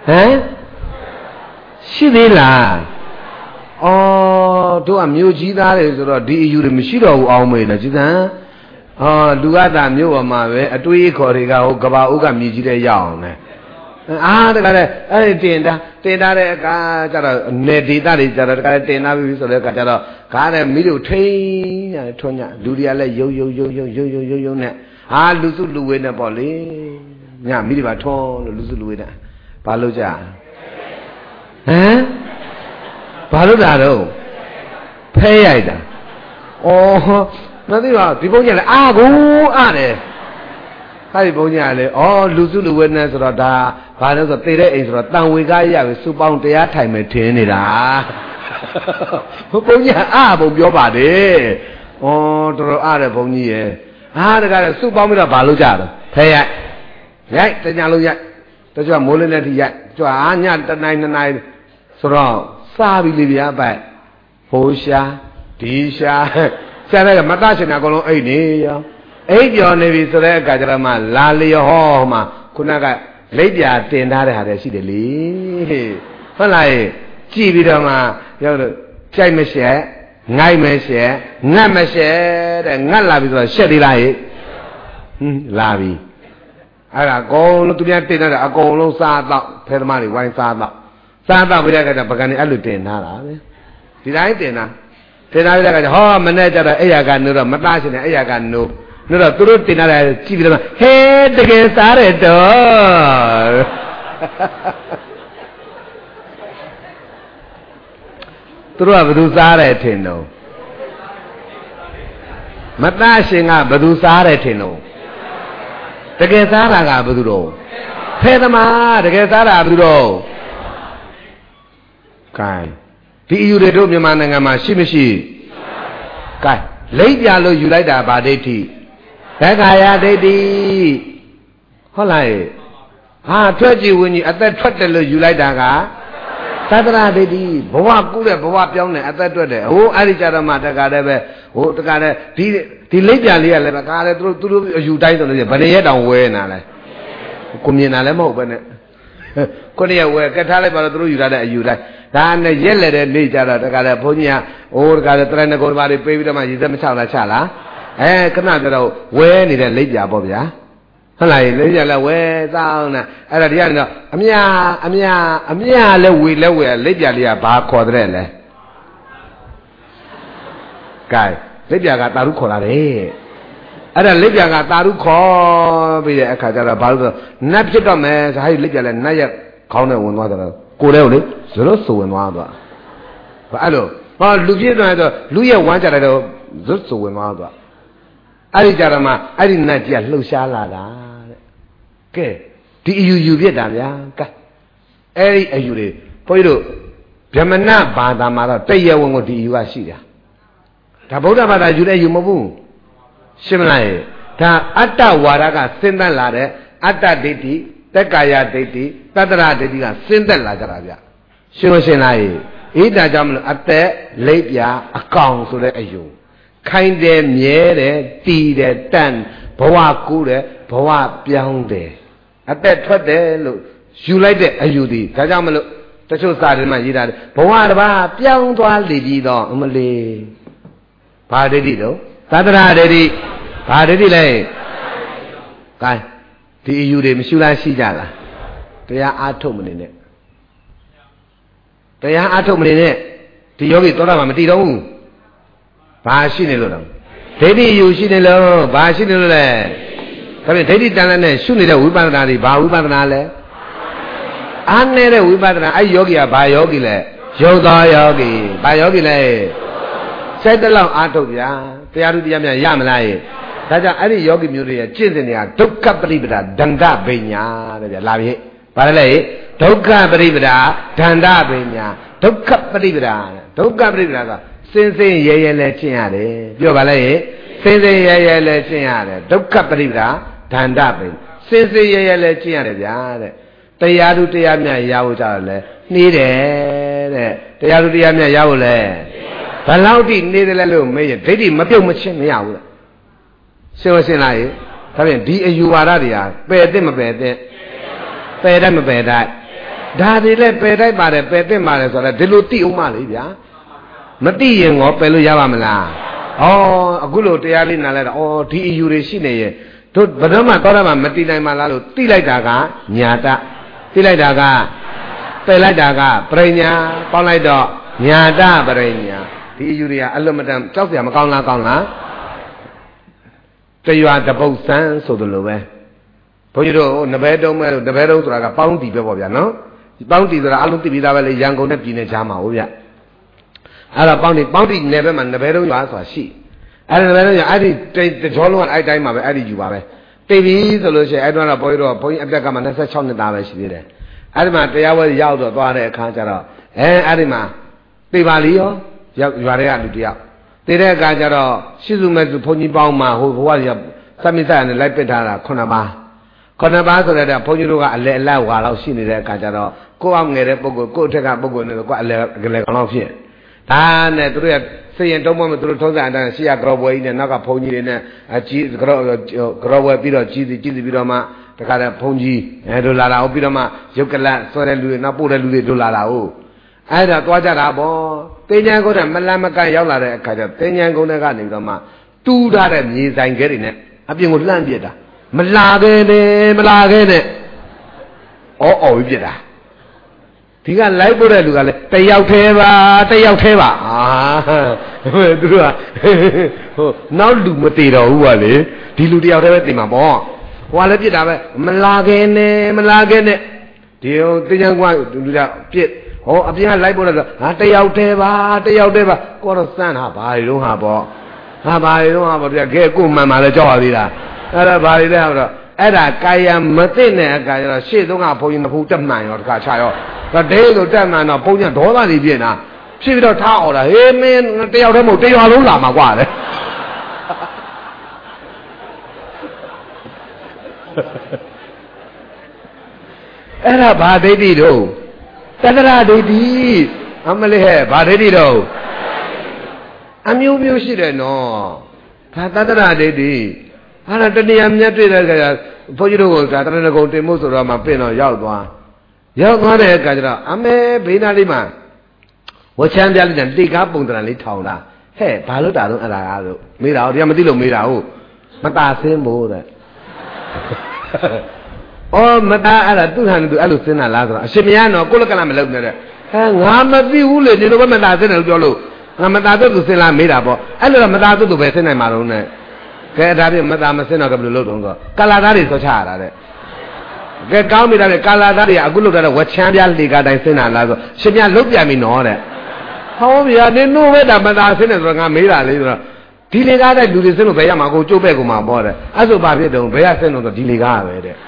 ဟမ်ရှိသေးလားအော်တို့ကမြို့ကြီးသားတယ်ဆိုတော့ဒီအယူတွေမရှိတော့ဘူးအောင်မေးနော်ကြည်စံအော်လူကသာမြို့ပေါ်မှာပဲအတွေးခေါ်တွေကဟိုကဘာဦးကမြည်ကြီးတဲ့ရောက်အောင်လဲအာတကယ်အဲ့ဒီတင်တာတင်တာတဲ့အခါကျတော့နေဒေတာတွေကျတော့တကယ်တင်တာပြီဆိုတဲ့အခါကျတော့ကားတဲ့မိတို့ထိန်းရတယ်ထွန်းညလူတွေကလည်းယုံယုံယုံယုံယုံယုံယုံယုံနဲ့ဟာလူစုလူဝေးနဲ့ပေါ့လေညမိတွေပါထွန်းလို့လူစုလူဝေးနဲ့ဘာလို့ကြဟမ်ဘာလို့တာတော့ဖဲရိုက်တာဩမသိပါဒီဘုန်းကြီးလည်းအာကိုအားတယ်ဟာဒီဘုန်းကြီးကလည်းဩလူစုလူဝဲနဲ့ဆိုတော့ဒါဘာလဲဆိုတော့သေတဲ့အိမ်ဆိုတော့တန်ဝေကားရပြီစုပေါင်းတရားထိုင်မယ်ထင်နေတာဘုန်းကြီးအာဘုံပြောပါတယ်ဩတော်တော်အားတယ်ဘုန်းကြီးရဲ့အားတကားစုပေါင်းပြီးတော့ဘာလို့ကြတော့ဖဲရိုက်ရိုက်တညာလုံးရိုက်တကြွမိုးလင်းတဲ့ထိရိုက်ကြွာညတနိုင်နှစ်နိုင်ဆိုတော့စားပြီလေဗျာပိုက်ဟိုရှာဒီရှာဆရာကမတရှင်တာအကုန်လုံးအိတ်နေရောအိတ်ပြော်နေပြီဆိုတဲ့အခါကျတော့မှလာလျောဟောမှခုနကလိပ်ပြာတင်ထားတဲ့ဟာတွေရှိတယ်လေဟုတ်လားကြည့်ပြီးတော့မှရောက်တော့ကြိုက်မရှက်ငိုက်မရှက်ငတ်မရှက်တဲ့ငတ်လာပြီဆိုတော့ရှက်သေးလားဟိဟင်းလာပြီအဲ့ဒါအကုန်လုံးသူများတင်ထားတဲ့အကုန်လုံးစားတော့ဖဲသမားတွေဝိုင်းစားတော့စားတော့ပြီးတဲ့အခါကျပကံနေအဲ့လိုတင်ထားတာပဲဒီတိုင်းတင်တာတင်ထားပြီးတဲ့အခါကျဟောမနဲ့ကြတော့အဲ့ရကနိုးတော့မသားရှင်နဲ့အဲ့ရကနိုးနိုးတော့သူတို့တင်ထားတယ်ကြည့်ပြီးတော့ဟဲတကယ်စားတယ်တော့သူတို့ကဘယ်သူစားတယ်ထင်တော့မသားရှင်ကဘယ်သူစားတယ်ထင်တော့တကယ်စားတာကဘယ်သူတော့ဖဲသမားတကယ်စားတာဘယ်သူတော့ကဲဒီအယူတွေတို့မြန်မာနိုင်ငံမှာရှိမရှိကဲလိပ်ပြလို့ယူလိုက်တာဗာဒိဋ္ဌိသက္ကာယဒိဋ္ဌိဟုတ်လားဟာထွက်ကြည့်ဝင်ကြီးအသက်ထွက်တယ်လို့ယူလိုက်တာကသတ္တရာဒိဋ္ဌိဘဝကူးတဲ့ဘဝပြောင်းတဲ့အသက်ထွက်တယ်ဟိုအဲ့ဒီကြတော့မှတက္ကရာပဲဟိုတက္ကရာဒီဒီလိပ်ပြလေးကလည်းကားလည်းသူတို့သူတို့အယူတိုင်းဆိုလို့ဘယ်နေရက်တောင်ဝဲနေတာလဲကိုမြင်တာလည်းမဟုတ်ပဲနဲ့ကိုနေရဝဲကတ်ထားလိုက်ပါတော့သူတို့ယူထားတဲ့အယူတိုင်းဒါနဲ့ရက်လက်တဲ့နေကြတော့တခါလေဘုန်းကြီးကအိုးတခါလေတရဏဂုံဘာတွေပေးပြီးတော့မှရည်သက်မချလားချလားအဲခဏကြတော့ဝဲနေတဲ့လိပ်ပြပေါ့ဗျာဟုတ်လားလိပ်ပြလည်းဝဲစောင်းနေအဲ့ဒါဒီကတော့အမြအမြအမြလည်းဝေလည်းဝေလိပ်ပြလေးကဘာခေါ်တဲ့လဲကဲလိပ်ပြကတာရုခေါ်လာတယ်အဲ့ဒါလိပ်ပြကတာရုခေါ်ပြီးတဲ့အခါကျတော့ဘာလို့ဆိုနတ်ဖြစ်တော့မယ်ဆိုဟဲ့လိပ်ပြလည်းနတ်ရက်ခေါင်းနဲ့ဝင်သွားတော့ကိုယ်လည်းလေဇလို့ဆိုဝင်သွားသွားအဲ့လိုဟောလူပြည့်သွားတော့လူရဲ့ဝမ်းကြတယ်တော့ဇွတ်ဆိုဝင်သွားသွားအဲ့ဒီကြတော့မှအဲ့ဒီနတ်ကြီးကလှုပ်ရှားလာတာတဲ့ကဲဒီအယူယူပြစ်တာဗျာကဲအဲ့ဒီအယူတွေဘုန်းကြီးတို့ဗြဟ္မဏဘာသာမှာတော့တည့်ရဝင်ကိုဒီအယူကရှိတာဒါဗုဒ္ဓဘာသာယူတဲ့ယူမဟုတ်ဘူးရှင်းမလားဒါအတ္တဝါဒကစဉ်းသန့်လာတဲ့အတ္တဒိဋ္ဌိတက္ကာယဒိဋ္ဌိတတ္တရဒိဋ္ဌိကစဉ်းသက်လာကြတာဗျရှင်းမရှင်းလားအေးဒါကြောင့်မလို့အသက်လိပ်ပြအကောင်ဆိုတဲ့အယူခိုင်းတယ်မြဲတယ်တီးတယ်တန့်ဘဝကူးတယ်ဘဝပြောင်းတယ်အသက်ထွက်တယ်လို့ယူလိုက်တဲ့အယူဒီဒါကြောင့်မလို့တချို့စာတွေမှာရေးတာဘဝတစ်ပါးပြောင်းသွားလေပြီးတော့အမလေးဘာဒိဋ္ဌိတော့တတ္တရဒိဋ္ဌိဘာဒိဋ္ဌိလဲကဲဒီအယူတွေမရှိလားရှိကြလားတရားအားထုတ်မနေနဲ့တရားအားထုတ်မနေနဲ့ဒီယောဂီသောတာပန်မတည်တော့ဘူးဘာရှိနေလို့လဲဒိဋ္ဌိအယူရှိနေလို့ဘာရှိနေလို့လဲဒါပြန်ဒိဋ္ဌိတန်လည်းနဲ့ရှုနေတဲ့ဝိပဿနာတွေဘာဝိပဿနာလဲအားနေတဲ့ဝိပဿနာအဲ့ယောဂီကဘာယောဂီလဲယုတ်သောယောဂီဘာယောဂီလဲစိတ်တလောက်အားထုတ်ဗျာတရားသူတရားများရမလားရဲ့ဒါကြောင့်အဲ့ဒီယောဂီမျိုးတွေရဲ့ကျင့်စဉ်တွေကဒုက္ခပရိပဒါဒန္တပညာတဲ့ဗျာလာပြီဘာလဲလေဒုက္ခပရိပဒါဒန္တပညာဒုက္ခပရိပဒါဒုက္ခပရိပဒါကစင်စင်ရဲရဲလဲကျင့်ရတယ်ပြောပါလေစင်စင်ရဲရဲလဲကျင့်ရတယ်ဒုက္ခပရိပဒါဒန္တပညာစင်စင်ရဲရဲလဲကျင့်ရတယ်ဗျာတဲ့တရားသူတရားမြတ်ရဖို့ကြတယ်လေနှီးတယ်တဲ့တရားသူတရားမြတ်ရဖို့လဲဘယ်လောက်ထိနေတယ်လဲလို့မေးရင်ဒိဋ္ဌိမပြုတ်မချင်းမရဘူးလားရှင်းမရှင်းလားဒါဖြင့်ဒီအယူဝါဒတွေဟာပယ်တဲ့မပယ်တဲ့ပယ်တတ်မပယ်တတ်ဒါတွေလည်းပယ်တိုက်ပါတယ်ပယ်သင့်ပါတယ်ဆိုတော့ဒီလိုတိအောင်မလေးဗျာမတိရင်ငေါပယ်လို့ရပါမလားဩအခုလိုတရားလေးနားလိုက်တော့ဩဒီအယူတွေရှိနေရဲ့တို့ဘယ်တော့မှတော့မှမတိနိုင်မှလားလို့တိလိုက်တာကညာတတိလိုက်တာကပယ်လိုက်တာကပရိညာပေါင်းလိုက်တော့ညာတပရိညာဒီအယူတွေကအလွတ်မတန်ကြောက်စရာမကောင်းလားကောင်းလားတရွာတပုတ်ဆန်းဆိုသလိုပဲဘုန်းကြီးတို့နဘဲတုံးမဲတို့နဘဲတုံးဆိုတာကပေါင်းတီပဲပေါ့ဗျာနော်ပေါင်းတီဆိုတာအလုံးသိပြီးသားပဲလေရန်ကုန်နဲ့ပြည်နယ်ကြားမှာဟုတ်ဗျအဲ့ဒါပေါင်းတီပေါင်းတီနယ်ဘက်မှာနဘဲတုံးရွာဆိုတာရှိအဲ့ဒါနဘဲတုံးရွာအဲ့ဒီတကြောလုံးကအဲ့တိုင်းမှာပဲအဲ့ဒီယူပါပဲတိတ်ပြီဆိုလို့ရှိရင်အဲ့တော့ဘုန်းကြီးတို့ဘုန်းကြီးအသက်ကမှ၂၆နှစ်သားပဲရှိသေးတယ်အဲ့ဒီမှာတရားဝဲရောက်တော့သွားတဲ့အခါကျတော့အဲအဲ့ဒီမှာသိပါလီရောရောက်ရွာတွေကလူတယောက်သိတဲ့အခါကျတော့ရှိစုမဲ့သူဘုန်းကြီးပေါင်းမှာဟိုဘဝကြီးစမိစရနဲ့လိုက်ပစ်ထားတာခုနှစ်ပါးခုနှစ်ပါးဆိုတဲ့ဘုန်းကြီးတို့ကအလဲအလတ်ဝါလောက်ရှိနေတဲ့အခါကျတော့ကိုယ့်အောင်ငယ်တဲ့ပုဂ္ဂိုလ်ကိုယ့်အထက်ကပုဂ္ဂိုလ်နဲ့ကိုယ့်အလဲကလေးကောင်လောက်ဖြစ်ဒါနဲ့သူတို့ရစိတ်ရင်တုံးမမသူတို့ထုံးစံအတိုင်းရှေ့ကကရောဘွယ်ကြီးနဲ့နောက်ကဘုန်းကြီးတွေနဲ့အကြီးကရောကရောဘွယ်ပြီးတော့ကြီးစီကြီးစီပြီးတော့မှတခါတည်းဘုန်းကြီးအဲတို့လာတာဟုတ်ပြီးတော့မှရုပ်ကလတ်ဆွဲတဲ့လူတွေနောက်ပို့တဲ့လူတွေတို့လာတာဟုတ်အဲ့ဒါသွားကြတာပေါ့တင်ညာကုန်းကမလန်မကန်ရောက်လာတဲ့အခါကျတင်ညာကုန်းတွေကနေပြီးတော့မှတူးထားတဲ့မြေဆိုင်ခဲတွေနဲ့အပြင်ကိုလှမ်းပြစ်တာမလာခဲ့နဲ့မလာခဲ့နဲ့အော်အော်ပြစ်တာဒီကလိုက်ပို့တဲ့လူကလည်းတယောက်သေးပါတယောက်သေးပါအာသူတို့ကဟိုနောက်လူမတည်တော့ဘူးကလေဒီလူတယောက်သေးပဲတည်မှာပေါ့ဟိုကလည်းပြစ်တာပဲမလာခဲ့နဲ့မလာခဲ့နဲ့ဒီဟိုတင်ညာကုန်းကလူကပြစ်ဟောအပြင်ကလိုက်ပို့တယ်ဆိုဟာတယောက်သေးပါတယောက်သေးပါကိုတော့စမ်းတာဘာတွေတော့ဟာပေါ့ဟာဘာတွေတော့ဟာပေါ့ဒီကဲကိုမှန်မှလည်းကြောက်ရသေးတာအဲ့ဒါဘာတွေလဲဟောတော့အဲ့ဒါကာယမသိတဲ့အခါကျတော့ရှေ့သုံးကဘုန်းကြီးနှစ်ခုတက်မှန်ရောတခါချရောဒါဒဲဆိုတက်မှန်တော့ဘုန်းကြီးဒေါသတွေပြင်းတာဖြစ်ပြီးတော့ထားအောင်လားဟေးမင်းတယောက်တည်းမဟုတ်တရွာလုံးလာမှာကွာလေအဲ့ဒါဘာဒိဋ္ဌိတော့တတရာဒိဋ္ဌိအမလေးဟဲ့ဘာဒိဋ္ဌိတော့အမျိုးမျိုးရှိတယ်နော်ဒါတတရာဒိဋ္ဌိအဲ့ဒါတဏှာမြတ်တွေ့တဲ့အခါကျဘုန်းကြီးတို့ကတရဏဂုံတင်မှုဆိုတော့မှပြင်တော့ရောက်သွားရောက်သွားတဲ့အခါကျတော့အမေဘေးနာလေးမှာဝချမ်းပြလိုက်တဲ့တိကားပုံတရံလေးထောင်တာဟဲ့ဘာလို့တာတော့အဲ့ဒါကားလို့မေးတာဟုတ်တရားမသိလို့မေးတာဟုတ်မตาဆင်းဖို့တဲ့အော်မตาအဲ့ဒါသူ့ဟန်သူအဲ့လိုဆင်းတာလားဆိုတော့အရှင်မရတော့ကိုလကလမလုပ်နဲ့တဲ့ဟဲ့ငါမသိဘူးလေဒီလိုပဲမตาဆင်းတယ်လို့ပြောလို့ငါမตาတော့သူဆင်းလားမေးတာပေါ့အဲ့လိုတော့မตาတော့သူပဲဆင်းနိုင်မှာတော့နဲ့ကဲဒါပြမตาမဆင်းတော့ကဘယ်လိုလုပ်တော့ဆိုကာလာသားတွေဆိုချရတာတဲ့ကဲကောင်းပြီလားကာလာသားတွေအခုလုပ်တဲ့ဝချမ်းပြလေကားတိုင်းဆင်းတာလားဆိုရှင်ပြလုတ်ပြန်ပြီနော်တဲ့ဟောဗျာနင်တို့ပဲဒါမตาဆင်းတယ်ဆိုတော့ငါမေးတာလေဆိုတော့ဒီလေကားတဲ့လူတွေဆင်းလို့ဘယ်ရမှာကိုကျုပ်ပဲကိုမှာပေါ့တဲ့အဲ့ဆိုဘာဖြစ်တုံးဘယ်ရဆင်းလို့ဆိုဒီလေကားပဲတဲ့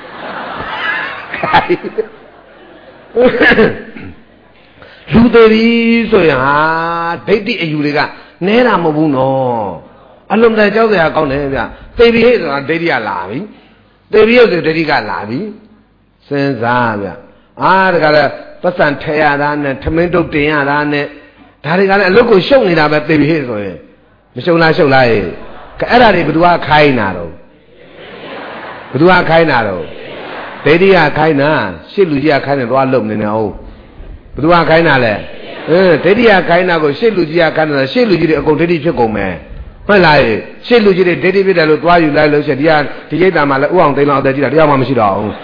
လူတွေဆိုရင်ဟာဒိဋ္ဌိအယူတွေကနဲတာမဟုတ်ဘူးနော်အလုံးတဲ့ကြောက်စရာကောင်းတယ်ဗျသေပြီဟဲ့ဆိုတာဒိဋ္ဌိကလာပြီသေပြီဟဲ့ဆိုဒိဋ္ဌိကလာပြီစဉ်းစားဗျအာတခါလဲပတ်စံထဲရတာနဲ့ထမင်းတုပ်တင်ရတာနဲ့ဒါတွေကလည်းအလုတ်ကိုရှုပ်နေတာပဲသေပြီဟဲ့ဆိုရင်မရှုပ်လားရှုပ်လားရဲ့အဲ့ဒါတွေဘယ်သူကခိုင်းတာတော့ဘယ်သူကခိုင်းတာတော့ဒိဋ္ဌိကခိုင်းတာရှစ်လူကြီးကခိုင်းတယ်သွားလုံနေနေအောင်ဘယ်သူကခိုင်းတာလဲအင်းဒိဋ္ဌိကခိုင်းတာကိုရှစ်လူကြီးကခိုင်းတာရှစ်လူကြီးတွေအကုန်ဒိဋ္ဌိဖြစ်ကုန်မယ်ဟုတ်လားရှစ်လူကြီးတွေဒိဋ္ဌိဖြစ်တယ်လို့သွားယူလိုက်လို့ရှိရင်ဒီကဒီရိတ်တာမှာလည်းဥအောင်သိန်းလောက်အသက်ကြီးတာတရားမှမရှိတော့ဘူး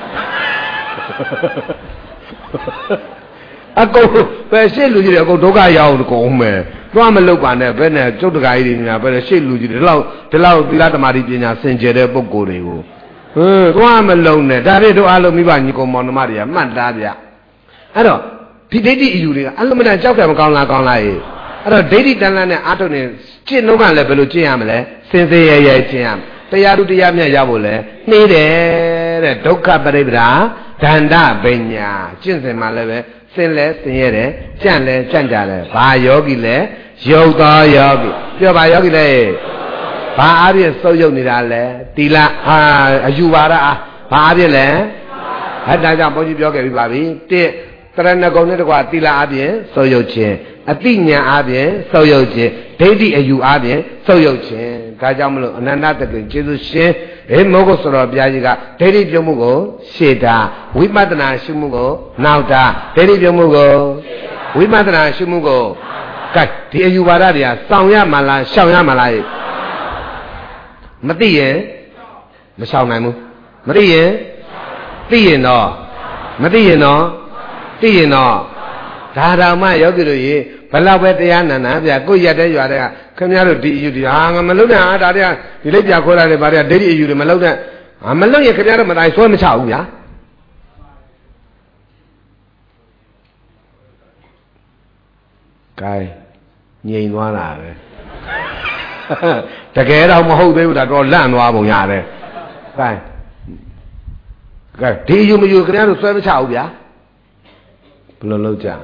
အကုန်ပဲရှစ်လူကြီးတွေအကုန်ဒုက္ခရောက်ကုန်မယ်သွားမလုပ်ပါနဲ့ဘယ်နဲ့ကျုပ်တကာကြီးတွေညာဘယ်နဲ့ရှစ်လူကြီးတွေဒီလောက်ဒီလောက်သီလဓမ္မတိပညာစင်ကြယ်တဲ့ပုဂ္ဂိုလ်တွေကိုဟင်းသွားမလုံးနဲ့ဒါတွေတို့အားလုံးမိဘညီကောင်မောင်နှမတွေကမှတ်သားဗျအဲ့တော့ဒီဒိဋ္ဌိအယူတွေကအလုံးမတန်ကြောက်ကြမကောင်းလားကောင်းလားရေးအဲ့တော့ဒိဋ္ဌိတန်လန်းနဲ့အာထုံနေကျင့်တော့ကလည်းဘယ်လိုကျင့်ရမလဲစင်စေရရကျင့်ရမယ်တရားသူတရားမြတ်ရဖို့လဲနှေးတယ်တဲ့ဒုက္ခပရိပဒါဒန္တပညာကျင့်စဉ်မှာလည်းပဲစင်လဲစင်ရတယ်ကြန့်လဲကြန့်ကြတယ်ဘာယောဂီလဲယုတ်သောယောဂီပြောပါယောဂီလဲဘာအားဖြင့်စုပ်ယုတ်နေတာလဲတီလာဟာအယူပါဒအားဘာအားဖြင့်လဲဟဲ့ဒါကြောင့်ဘုန်းကြီးပြောခဲ့ပြီးပါပြီတစ်တရဏဂုံနဲ့တကွာတီလာအားဖြင့်စုပ်ယုတ်ခြင်းအတိညာအားဖြင့်စုပ်ယုတ်ခြင်းဒိဋ္ဌိအယူအားဖြင့်စုပ်ယုတ်ခြင်းဒါကြောင့်မလို့အနန္တတကိကျေးဇူးရှင်အေးမဟုတ်ဆိုတော့ဘုရားကြီးကဒိဋ္ဌိပြုံးမှုကိုရှေ့တာဝိပဿနာရှုမှုကိုနောက်တာဒိဋ္ဌိပြုံးမှုကိုဝိပဿနာရှုမှုကိုကဲဒီအယူဝါဒတွေကစောင့်ရမှလားရှောင်ရမှလားမသိရင်မရှောင်နိုင်ဘူးမသိရင်သိရင်တော့မသိရင်တော့သိရင်တော့ဒါတော်မှယောဂီတို့ရေဘလောက်ပဲတရားနာနာဗျာကိုရက်တဲ့ရွာတဲ့ခင်ဗျားတို့ဒီအယူတွေဟာငါမလုံးနဲ့ဟာဒါတွေကဒီလိပ်ပြခိုးလာတယ်ဗါတွေကဒိဋ္ဌိအယူတွေမလုံးနဲ့ဟာမလုံးရင်ခင်ဗျားတို့မတိုင်းဆွဲမချဘူးဗျာကဲငြိမ်သွားတာပဲတကယ်တော့မဟုတ်သေးဘူးဒါတော့လန့်သွားပုံရတယ်ကဲကဲဒီယူမယူခင်ဗျားတို့ဆွဲမချဘူးဗျာဘယ်လိုလုပ်ကြ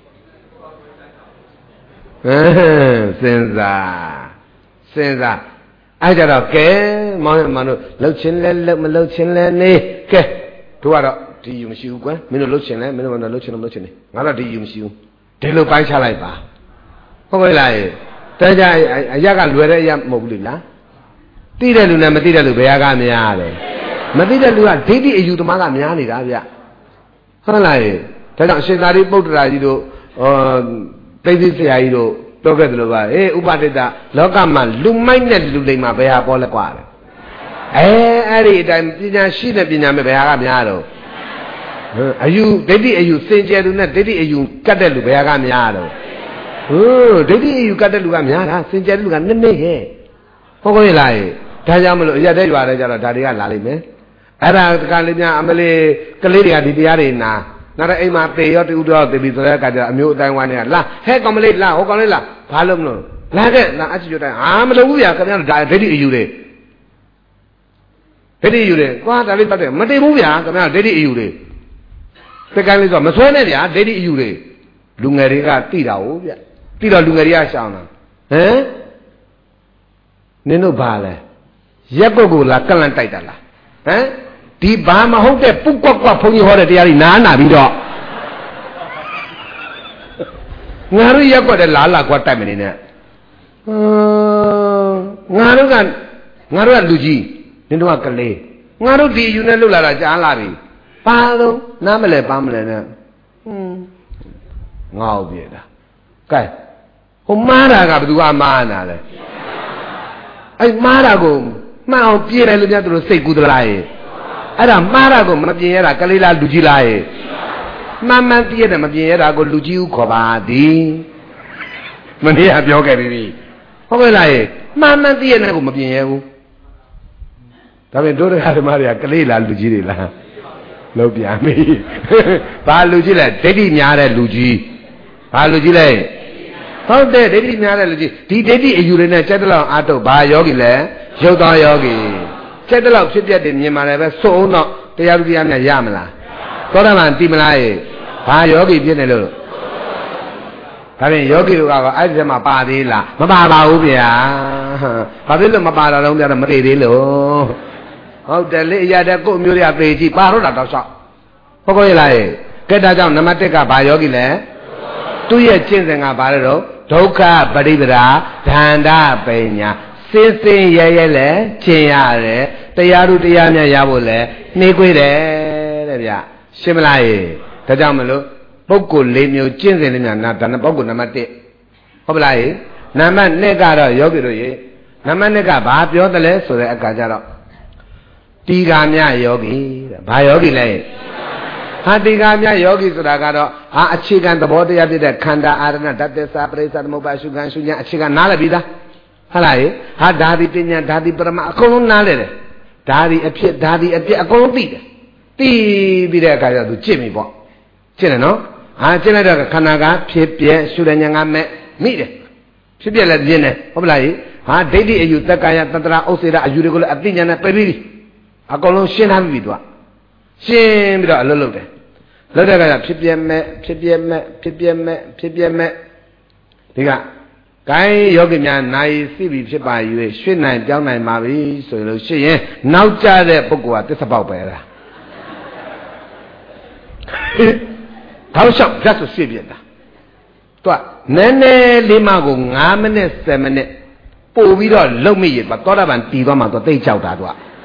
အဲစဉ်းစားစဉ်းစားအဲ့ကြတော့ကဲမောင်မောင်တို့လှုပ်ချင်းလဲလှုပ်မလှုပ်ချင်းလဲနေကဲတို့ကတော့ဒီယူမရှိဘူးကွယ်မင်းတို့လှုပ်ချင်းလဲမင်းတို့ကတော့လှုပ်ချင်းလို့လှုပ်ချင်းနေငါတော့ဒီယူမရှိဘူးဒီလိုပိုင်းချလိုက်ပါဟုတ်ကဲ့လားတဲကြအရက်ကလွယ်တဲ့အရာမဟုတ်ဘူးလေလားသိတဲ့လူနဲ့မသိတဲ့လူဘယ်ဟာကများတယ်မသိတဲ့လူကဒိဋ္ဌိအယူသမားကများနေတာဗျဟုတ်လားဒါကြောင့်အရှင်သာရိပုတ္တရာကြီးတို့ဟောသိသိဆရာကြီးတို့ပြောခဲ့တယ်လို့ပါအေးဥပဒိတလောကမှာလူမိုက်နဲ့လူလိမ္မာဘယ်ဟာပေါ်လဲกว่าလဲအဲအဲ့ဒီအတိုင်းပညာရှိတဲ့ပညာမဲ့ဘယ်ဟာကများတော့အယူဒိဋ္ဌိအယူစင်ကြယ်သူနဲ့ဒိဋ္ဌိအယူကတ်တဲ့လူဘယ်ဟာကများတော့ဟိုဒိဋ္ဌိအယူကတ်တဲ့လူကများတာစင်ကြယ်တဲ့လူကနည်းနည်းဟဲ့ဟုတ်ကဲ့လားဒါကြောင့်မလို့အရက်တဲ့ရွာတဲ့ကြတော့ဒါတွေကလာလိမ့်မယ်အဲ့ဒါတကလေးများအမလေးကလေးတွေကဒီတရားတွေနာနောက်တော့အိမ်မှာပေရောတူတော့တည်ပြီးဆိုတဲ့အခါကျတော့အမျိုးအတိုင်းဝိုင်းတွေကလာဟဲ့ကောင်မလေးလာဟိုကောင်လေးလာဘာလို့မလို့လာခဲ့လာအချစ်ကျွတ်တိုင်းအာမလုပ်ဘူးဗျာခင်ဗျားတို့ဒါဒိဋ္ဌိအယူတွေဒိဋ္ဌိအယူတွေကွာဒါလေးတတ်တယ်မတည်ဘူးဗျာခင်ဗျားဒိဋ္ဌိအယူတွေတကယ်လေးဆိုမဆွဲနဲ့ဗျာဒိဋ္ဌိအယူတွေလူငယ်တွေကတိတာဟုတ်ဗျာတိတော့လူငယ်တွေကရှောင်းတာဟမ်နင်တို့ဘာလဲရက်ကုတ်ကိုလာကလန့်တိုက်တာလားဟမ်ဒီဘာမဟုတ်တဲ့ပုကွက်ကွက်ဘုန်းကြီးဟောတဲ့တရားကြီးနားနာပြီးတော့ငါတို့ရက်ကွက်တဲ့လာလာကွက်တိုက်မနေနဲ့ငါတို့ကငါတို့ကလူကြီးနင်တို့ကကလေးငါတို့ဒီယူနဲ့လှုပ်လာတာကြားလာပြီဘာလို့နားမလဲပါမလဲနဲ့ဟွန်းငါ့ကိုပြေတာကဲဟိုမားတာကဘယ်သူကမားနာလဲအဲ့မားတာကိုမှန်အောင်ပြေတယ်လို့များသူတို့စိတ်ကူးသလားရဲ့အဲ့ဒါမှားတာကိုမပြင်ရတာကလေးလားလူကြီးလားရဲ့မှန်မှန်ပြည့်တယ်မပြင်ရတာကိုလူကြီးဦးခေါ်ပါသည်မနေ့ကပြောခဲ့ပြီဟုတ်ကဲ့လားရဲ့မှန်မှန်ပြည့်တယ်ကိုမပြင်ရဘူးဒါပေမဲ့တို့တရားဓမ္မတွေကကလေးလားလူကြီးတွေလားလုံးပြန်ပြီဘာလူကြီးလဲဒိဋ္ဌိများတဲ့လူကြီးဘာလူကြီးလဲဟုတ်တယ်ဒိဋ္ဌိများတဲ့လူကြီးဒီဒိဋ္ဌိအယူတွေနဲ့စက်တလောက်အာတုဘာယောဂီလဲရုပ်တော်ယောဂီစက်တလောက်ဖြစ်ပြတယ်မြင်ပါလေပဲစုံအောင်တော့တရားသူတရားများရမလားသောတာပန်တိမလားရဲ့ဘာယောဂီဖြစ်နေလို့ဒါဖြင့်ယောဂီတို့ကအဲ့ဒီမှာပါသေးလားမပါပါဘူးဗျာဘာဖြစ်လို့မပါတော့တော့ကြတော့မသိသေးလို့ဟုတ်တယ်လေအရာတဲ့ကို့မျိုးတွေကပေကြည့်ပါတော့တာတော့ဆောက်ဟုတ်ကောရလားရဲ့ကဲဒါကြောင့်နံပါတ်တစ်ကဘာယောဂီလဲသူ့ရဲ့ကျင့်စဉ်ကဘာလဲတော့ဒုက္ခပရိပဒါဒန္တပညာစင်စင်ရဲရဲလဲကျင့်ရတယ်တရားသူတရားများရဖို့လဲနှေးကွေးတယ်တဲ့ဗျရှင်းမလားရေဒါကြောင့်မလို့ပုဂ္ဂိုလ်၄မျိုးကျင့်စဉ်လေးများနာဒါနဲ့ပုဂ္ဂိုလ်နံပါတ်တစ်ဟုတ်ပလားရေနံပါတ်နှစ်ကတော့ယောဂီတို့ရေနံပါတ်နှစ်ကဘာပြောတယ်လဲဆိုတဲ့အခါကျတော့တီဃာမြယောဂီတဲ့ဘာယောဂီလဲဟာတီဃာမြယောဂီဆိုတာကတော့ဟာအခြေခံသဘောတရားဖြစ်တဲ့ခန္ဓာအာရဏဓာတ်သစ္စာပရိစ္ဆသမုပ္ပါရှုခံရှုညာအခြေခံနားလည်ပြီးသားဟုတ်လားဟာဓာတိပညာဓာတိပရမအကုန်လုံးနားလဲတယ်ဓာတိအဖြစ်ဓာတိအပြစ်အကုန်လုံးသိတယ်သိပြီးတဲ့အခါကျတော့သူကျင့်ပြီပေါ့ကျင့်တယ်နော်ဟာကျင့်လိုက်တော့ခန္ဓာကဖြစ်ပြဲရှုတဲ့ညာကမဲ့မိတယ်ဖြစ်ပြဲလည်းပြင်းတယ်ဟုတ်ပလားဟာဒိဋ္ဌိအယူတက္ကရာတတရာဥစ္စေရအယူတွေကိုလည်းအသိဉာဏ်နဲ့ပယ်ပြီးအကုန်လုံးရှင်းထားပြီးပြီသူကရှင်းပြီးတော့အလုပ်လုပ်တယ်လုပ်တဲ့အခါကျဖြစ်ပြဲမဲ့ဖြစ်ပြဲမဲ့ဖြစ်ပြဲမဲ့ဖြစ်ပြဲမဲ့ဒီကကိုင်းယောဂီများနိုင်စီပြီဖြစ်ပါ၍ရွှေ့နိုင်ကြောင်းနိုင်ပါပြီဆိုလို့ရှိရင်နောက်ကျတဲ့ပုဂ္ဂိုလ်ကသစ္စာပေါက်ပဲလားထောက်လျှောက်ဓာတ်ဆိုရှင်းပြတာသူကနည်းနည်းလေးမှကို၅မိနစ်၁၀မိနစ်ပို့ပြီးတော့လုံမိရပါသောတာပန်တည်သွားမှသူသိကြောက်တာသူက